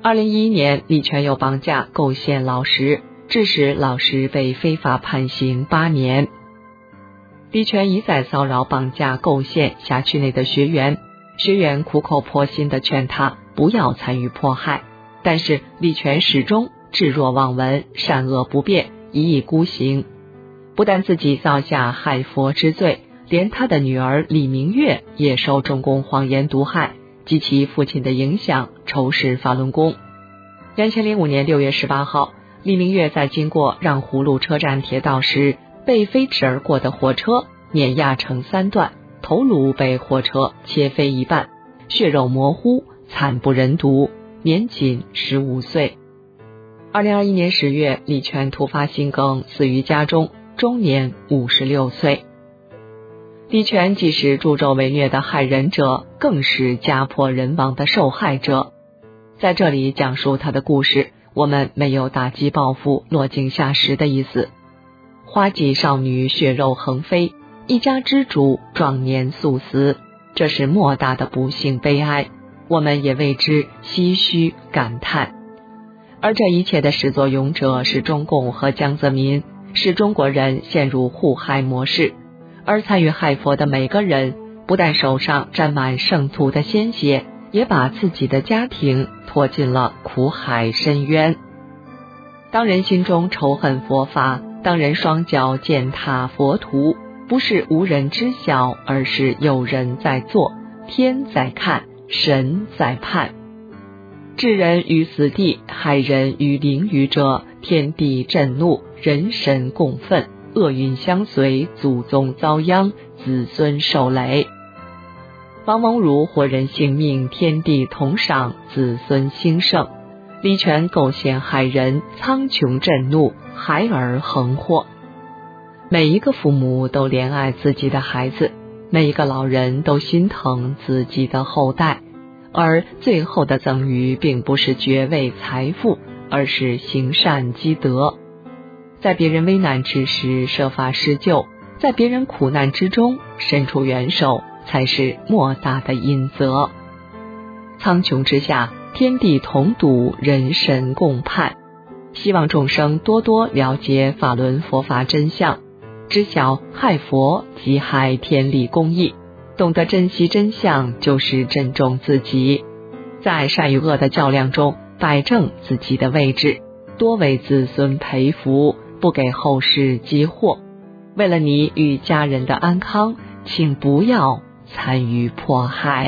二零一一年，李全又绑架构陷老师，致使老师被非法判刑八年。李全一再骚扰绑架构陷辖区内的学员，学员苦口婆心地劝他不要参与迫害，但是李全始终置若罔闻，善恶不辨，一意孤行。不但自己造下害佛之罪，连他的女儿李明月也受中共谎言毒害，及其父亲的影响，仇视法轮功。两千零五年六月十八号，李明月在经过让葫芦车站铁道时，被飞驰而过的火车碾压成三段，头颅被火车切飞一半，血肉模糊，惨不忍睹，年仅十五岁。二零二一年十月，李全突发心梗死于家中，终年五十六岁。李全既是助纣为虐的害人者，更是家破人亡的受害者。在这里讲述他的故事，我们没有打击报复、落井下石的意思。花季少女血肉横飞，一家之主壮年速死，这是莫大的不幸悲哀，我们也为之唏嘘感叹。而这一切的始作俑者是中共和江泽民，使中国人陷入互害模式。而参与害佛的每个人，不但手上沾满圣徒的鲜血，也把自己的家庭拖进了苦海深渊。当人心中仇恨佛法，当人双脚践踏佛途，不是无人知晓，而是有人在做，天在看，神在判。置人于死地，害人于囹圄者，天地震怒，人神共愤，厄运相随，祖宗遭殃，子孙受累。王蒙儒活人性命，天地同赏，子孙兴盛。李全构陷害人，苍穹震怒，孩儿横祸。每一个父母都怜爱自己的孩子，每一个老人都心疼自己的后代，而最后的赠与并不是爵位财富，而是行善积德。在别人危难之时设法施救，在别人苦难之中伸出援手，才是莫大的阴责。苍穹之下，天地同睹，人神共判。希望众生多多了解法轮佛法真相，知晓害佛即害天理公义，懂得珍惜真相就是珍重自己，在善与恶的较量中摆正自己的位置，多为子孙培福，不给后世积祸。为了你与家人的安康，请不要参与迫害。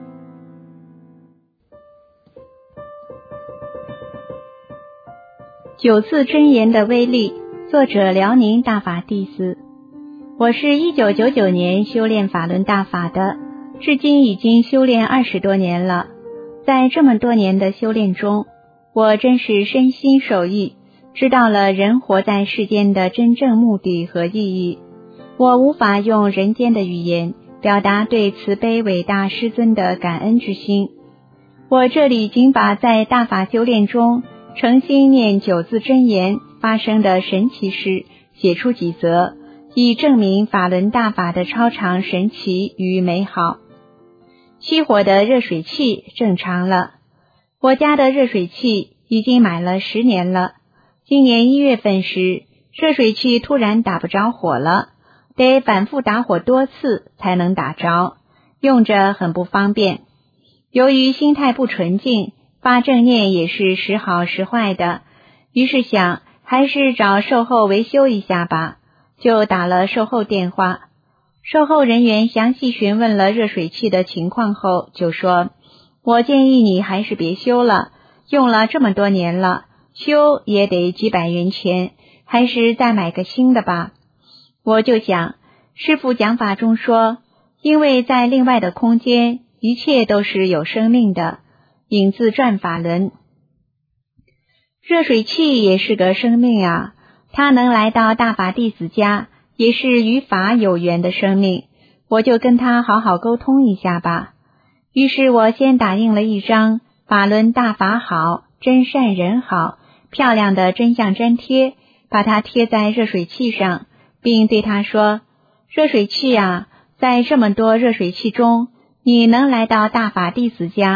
九字真言的威力，作者辽宁大法弟子。我是一九九九年修炼法轮大法的，至今已经修炼二十多年了。在这么多年的修炼中，我真是身心受益，知道了人活在世间的真正目的和意义。我无法用人间的语言表达对慈悲伟大师尊的感恩之心。我这里仅把在大法修炼中诚心念九字真言发生的神奇事写出几则，以证明法轮大法的超常神奇与美好。熄火的热水器正常了，我家的热水器已经买了十年了。今年一月份时，热水器突然打不着火了，得反复打火多次才能打着，用着很不方便。由于心态不纯净，发正念也是时好时坏的，于是想还是找售后维修一下吧，就打了售后电话。售后人员详细询问了热水器的情况后，就说我建议你还是别修了，用了这么多年了，修也得几百元钱，还是再买个新的吧。我就想，师父讲法中说，因为在另外的空间，一切都是有生命的，引自转法轮。热水器也是个生命啊，它能来到大法弟子家，也是与法有缘的生命，我就跟他好好沟通一下吧。于是我先打印了一张法轮大法好，真善人好漂亮的真相粘贴，把它贴在热水器上，并对他说，热水器啊，在这么多热水器中，你能来到大法弟子家，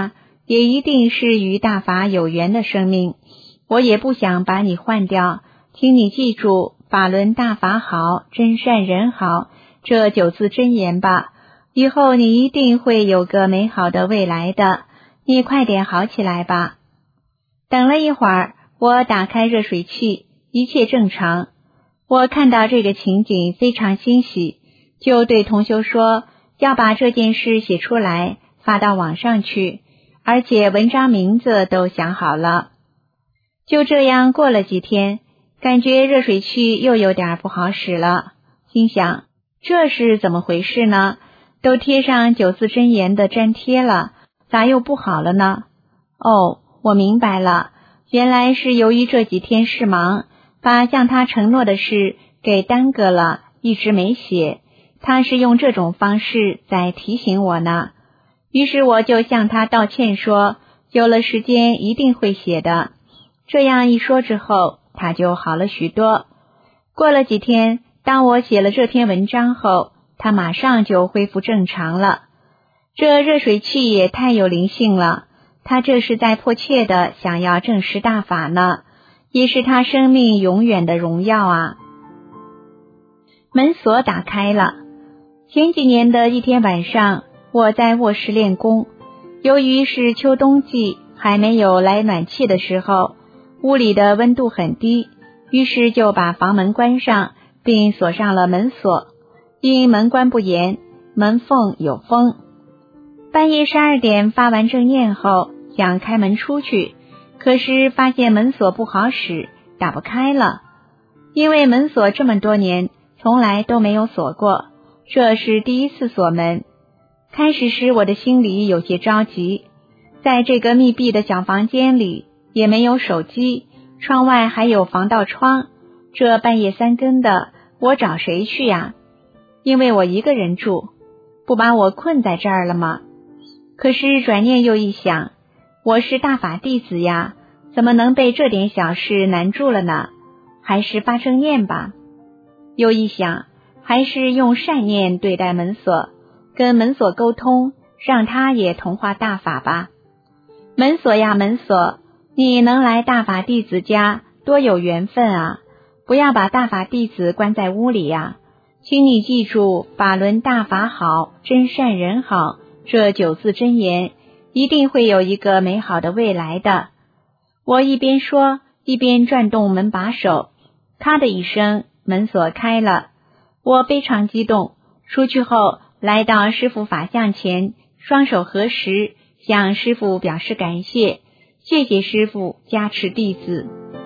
也一定是与大法有缘的生命。我也不想把你换掉，请你记住法轮大法好，真善人好这九字真言吧，以后你一定会有个美好的未来的，你快点好起来吧。等了一会儿，我打开热水器，一切正常。我看到这个情景非常欣喜，就对同修说要把这件事写出来发到网上去，而且文章名字都想好了。就这样过了几天，感觉热水器又有点不好使了，心想这是怎么回事呢？都贴上九字真言的粘贴了，咋又不好了呢？哦，我明白了，原来是由于这几天事忙，把向他承诺的事给耽搁了，一直没写。他是用这种方式在提醒我呢。于是我就向他道歉说，有了时间一定会写的。这样一说之后，他就好了许多。过了几天，当我写了这篇文章后，他马上就恢复正常了。这热水器也太有灵性了，他这是在迫切的想要证实大法呢，也是他生命永远的荣耀啊。门锁打开了。前几年的一天晚上，我在卧室练功，由于是秋冬季，还没有来暖气的时候，屋里的温度很低，于是就把房门关上，并锁上了门锁。因门关不严，门缝有风。半夜十二点发完正念后，想开门出去，可是发现门锁不好使，打不开了。因为门锁这么多年从来都没有锁过，这是第一次锁门。开始时我的心里有些着急，在这个密闭的小房间里也没有手机，窗外还有防盗窗，这半夜三更的，我找谁去呀？因为我一个人住，不把我困在这儿了吗？可是转念又一想，我是大法弟子呀，怎么能被这点小事难住了呢？还是发正念吧。又一想，还是用善念对待门锁，跟门锁沟通，让他也同化大法吧。门锁呀门锁，你能来大法弟子家多有缘分啊，不要把大法弟子关在屋里呀。请你记住法轮大法好，真善人好这九字真言，一定会有一个美好的未来的。我一边说一边转动门把手，咔的一声，门锁开了。我非常激动，出去后来到师父法像前，双手合十，向师父表示感谢，谢谢师父加持弟子。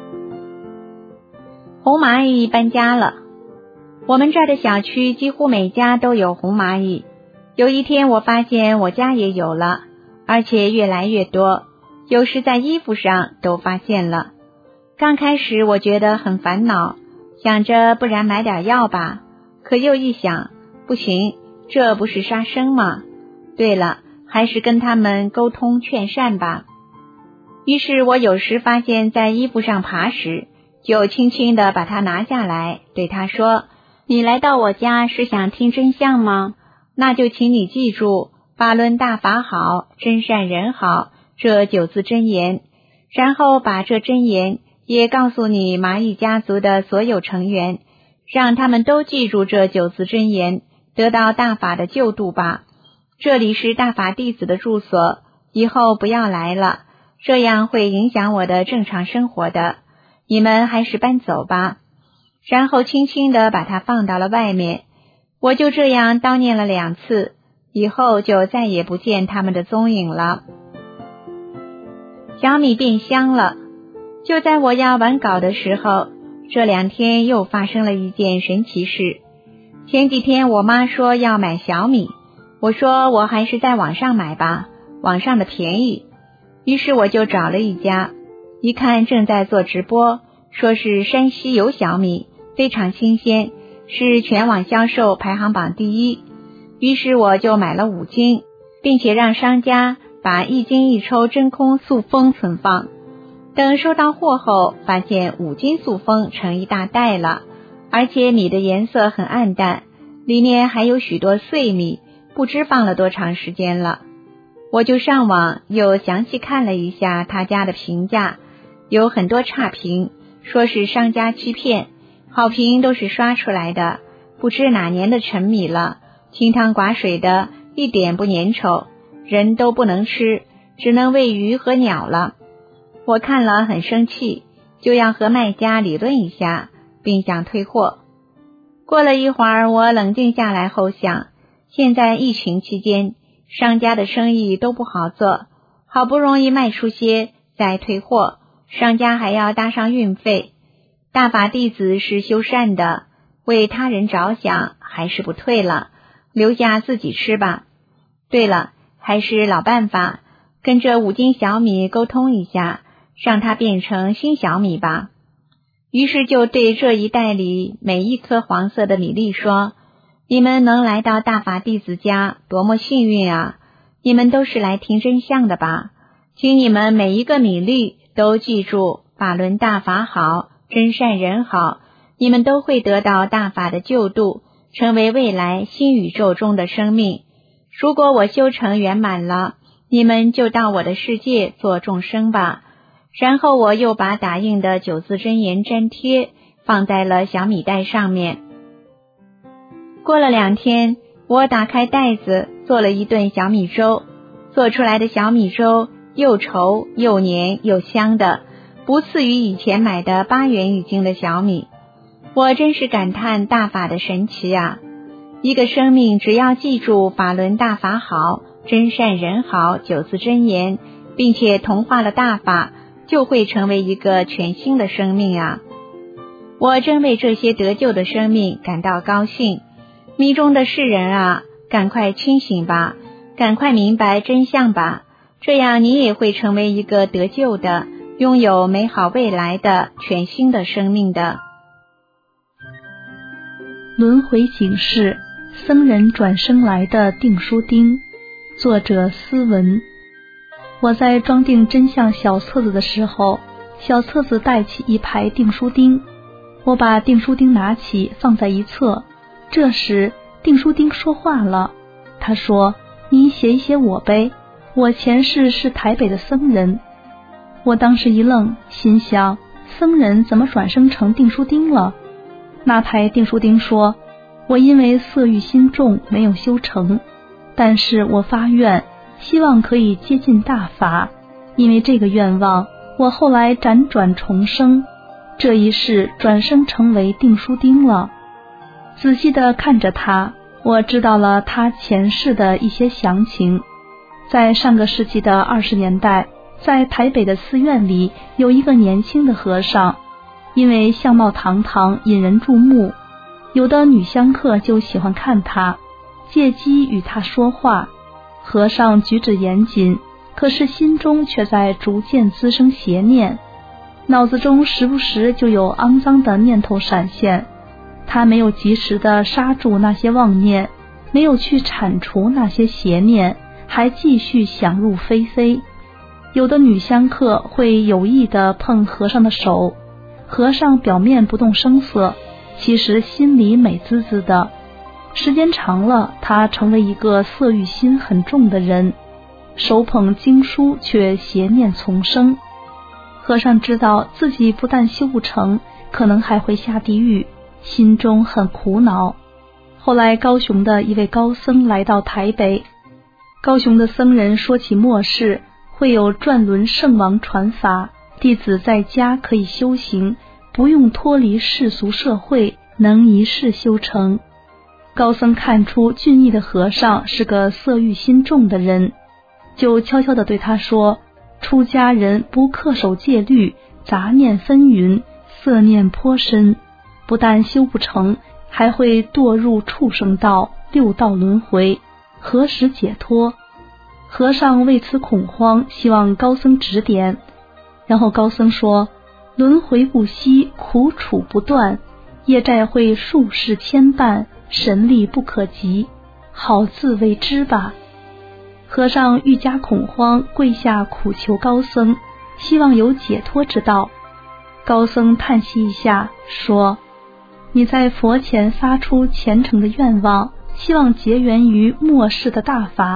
红蚂蚁搬家了。我们这儿的小区几乎每家都有红蚂蚁，有一天我发现我家也有了，而且越来越多，有时在衣服上都发现了。刚开始我觉得很烦恼，想着不然买点药吧，可又一想，不行，这不是杀生吗？对了，还是跟他们沟通劝善吧。于是我有时发现在衣服上爬时，就轻轻地把它拿下来，对他说，你来到我家是想听真相吗？那就请你记住法轮大法好，真善人好这九字真言，然后把这真言也告诉你蚂蚁家族的所有成员，让他们都记住这九字真言，得到大法的救度吧。这里是大法弟子的住所，以后不要来了，这样会影响我的正常生活的，你们还是搬走吧。然后轻轻地把它放到了外面。我就这样叨念了两次，以后就再也不见他们的踪影了。小米变香了。就在我要完稿的时候，这两天又发生了一件神奇事。前几天我妈说要买小米，我说我还是在网上买吧，网上的便宜。于是我就找了一家，一看正在做直播，说是山西有小米，非常新鲜，是全网销售排行榜第一。于是我就买了五斤，并且让商家把一斤一抽真空塑封存放。等收到货后，发现五斤塑封成一大袋了，而且米的颜色很暗淡，里面还有许多碎米，不知放了多长时间了。 我就上网又详细看了一下他家的评价，有很多差评，说是商家欺骗，好评都是刷出来的，不知哪年的陈米了，清汤寡水的，一点不粘稠，人都不能吃，只能喂鱼和鸟了。我看了很生气，就要和卖家理论一下，并想退货。过了一会儿，我冷静下来后想，现在疫情期间，商家的生意都不好做，好不容易卖出些再退货，商家还要搭上运费。大法弟子是修善的，为他人着想，还是不退了，留下自己吃吧。对了，还是老办法，跟着五斤小米沟通一下，让它变成新小米吧。于是就对这一袋里每一颗黄色的米粒说，你们能来到大法弟子家，多么幸运啊！你们都是来听真相的吧？请你们每一个米粒都记住，法轮大法好，真善人好，你们都会得到大法的救度，成为未来新宇宙中的生命。如果我修成圆满了，你们就到我的世界做众生吧。然后我又把打印的九字真言粘贴放在了小米袋上面。过了两天，我打开袋子做了一顿小米粥，做出来的小米粥又稠又黏又香的，不次于以前买的八元一斤的小米。我真是感叹大法的神奇啊！一个生命只要记住法轮大法好，真善人好九字真言，并且同化了大法，就会成为一个全新的生命啊！我真为这些得救的生命感到高兴。迷中的世人啊，赶快清醒吧，赶快明白真相吧，这样你也会成为一个得救的，拥有美好未来的全新的生命的。 轮回警示，僧人转生来的订书钉，作者斯文。我在装订真相小册子的时候，小册子带起一排订书钉，我把订书钉拿起放在一侧，这时订书钉说话了，他说，你写一写我呗，我前世是台北的僧人。我当时一愣，心想，僧人怎么转生成订书钉了？那排订书钉说，我因为色欲心重，没有修成，但是我发愿希望可以接近大法，因为这个愿望，我后来辗转重生，这一世转生成为订书钉了。仔细地看着他，我知道了他前世的一些详情。在上个世纪的二十年代，在台北的寺院里有一个年轻的和尚，因为相貌堂堂引人注目，有的女香客就喜欢看他，借机与他说话。和尚举止严谨，可是心中却在逐渐滋生邪念，脑子中时不时就有肮脏的念头闪现。他没有及时地刹住那些妄念，没有去铲除那些邪念，还继续想入非非。有的女香客会有意地碰和尚的手，和尚表面不动声色，其实心里美滋滋的。时间长了，他成为一个色欲心很重的人，手捧经书却邪念丛生。和尚知道自己不但修不成，可能还会下地狱，心中很苦恼。后来高雄的一位高僧来到台北，高雄的僧人说起末世会有转轮圣王传法，弟子在家可以修行，不用脱离世俗社会，能一世修成。高僧看出俊逸的和尚是个色欲心重的人，就悄悄地对他说，出家人不恪守戒律，杂念纷纭，色念颇深，不但修不成，还会堕入畜生道、六道轮回，何时解脱？和尚为此恐慌，希望高僧指点。然后高僧说，轮回不息，苦楚不断，业债会数世牵绊，神力不可及，好自为之吧。和尚愈加恐慌，跪下苦求高僧，希望有解脱之道。高僧叹息一下，说，你在佛前发出虔诚的愿望，希望结缘于末世的大法，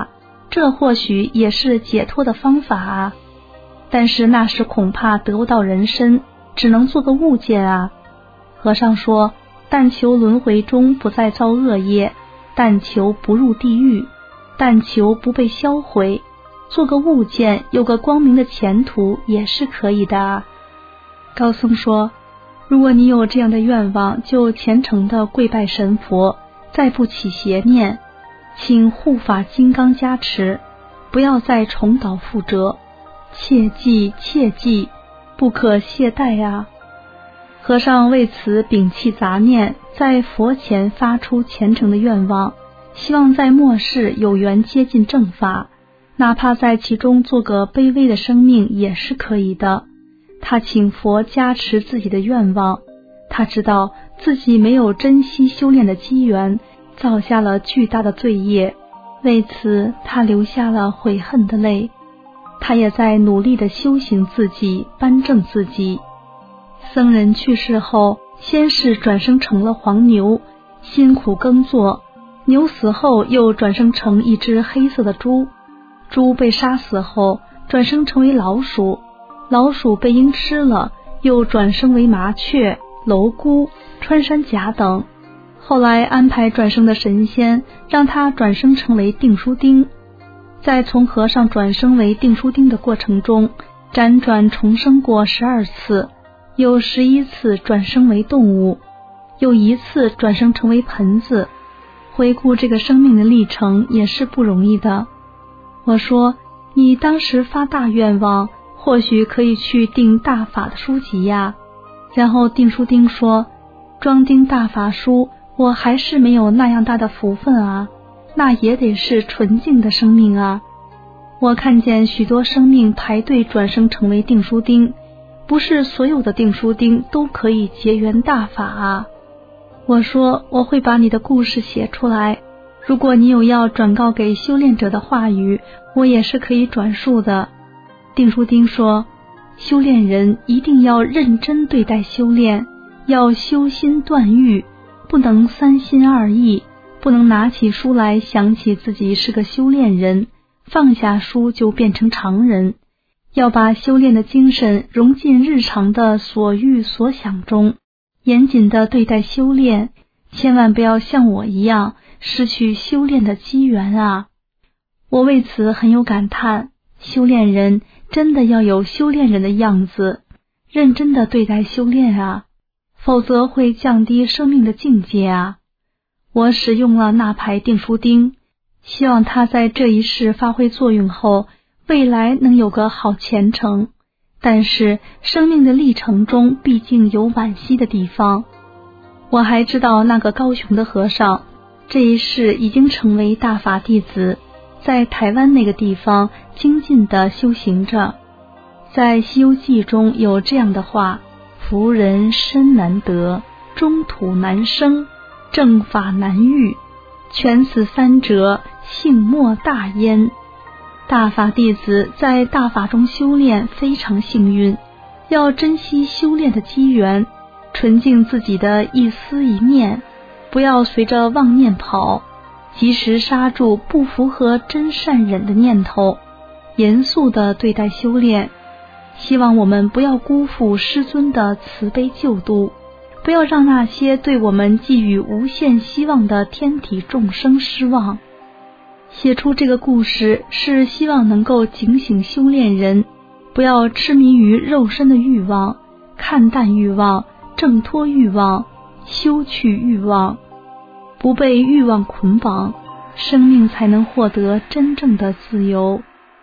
这或许也是解脱的方法啊。但是那时恐怕得不到人身，只能做个物件啊。和尚说，但求轮回中不再造恶业，但求不入地狱，但求不被销毁，做个物件，有个光明的前途也是可以的啊。高僧说，如果你有这样的愿望，就虔诚地跪拜神佛，再不起邪念，请护法金刚加持，不要再重蹈覆辙，切记切记，不可懈怠啊。和尚为此摒弃杂念，在佛前发出虔诚的愿望，希望在末世有缘接近正法，哪怕在其中做个卑微的生命也是可以的。他请佛加持自己的愿望，他知道自己没有珍惜修炼的机缘，造下了巨大的罪业，为此他流下了悔恨的泪。他也在努力地修行自己，扳正自己。僧人去世后，先是转生成了黄牛，辛苦耕作；牛死后又转生成一只黑色的猪，猪被杀死后转生成为老鼠，老鼠被鹰吃了，又转生为麻雀、蝼蛄、穿山甲等。后来安排转生的神仙让他转生成为订书钉，在从和尚转生为订书钉的过程中，辗转重生过十二次，有十一次转生为动物，有一次转生成为盆子。回顾这个生命的历程也是不容易的。我说，你当时发大愿望，或许可以去订大法的书籍呀。然后订书钉说，装订大法书，我还是没有那样大的福分啊，那也得是纯净的生命啊。我看见许多生命排队转生成为订书钉，不是所有的订书钉都可以结缘大法啊。我说，我会把你的故事写出来，如果你有要转告给修炼者的话语，我也是可以转述的。订书钉说，修炼人一定要认真对待修炼，要修心断欲，不能三心二意，不能拿起书来想起自己是个修炼人，放下书就变成常人，要把修炼的精神融进日常的所欲所想中，严谨地对待修炼，千万不要像我一样失去修炼的机缘啊！我为此很有感叹，修炼人真的要有修炼人的样子，认真地对待修炼啊，否则会降低生命的境界啊！我使用了那排订书钉，希望它在这一世发挥作用后，未来能有个好前程。但是生命的历程中毕竟有惋惜的地方。我还知道那个高雄的和尚，这一世已经成为大法弟子，在台湾那个地方精进地修行着。在《西游记》中有这样的话，福人身难得，中土难生，正法难遇，全此三者，幸莫大焉。大法弟子在大法中修炼非常幸运，要珍惜修炼的机缘，纯净自己的一思一念，不要随着妄念跑，及时刹住不符合真善忍的念头，严肃地对待修炼。希望我们不要辜负师尊的慈悲救度，不要让那些对我们寄予无限希望的天体众生失望。写出这个故事是希望能够警醒修炼人，不要痴迷于肉身的欲望，看淡欲望，挣脱欲望，修去欲望，不被欲望捆绑，生命才能获得真正的自由。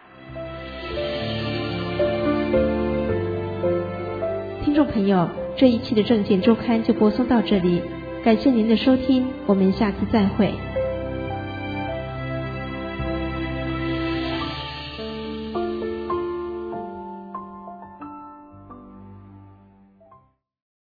听众朋友，这一期的正见周刊就播送到这里，感谢您的收听，我们下次再会。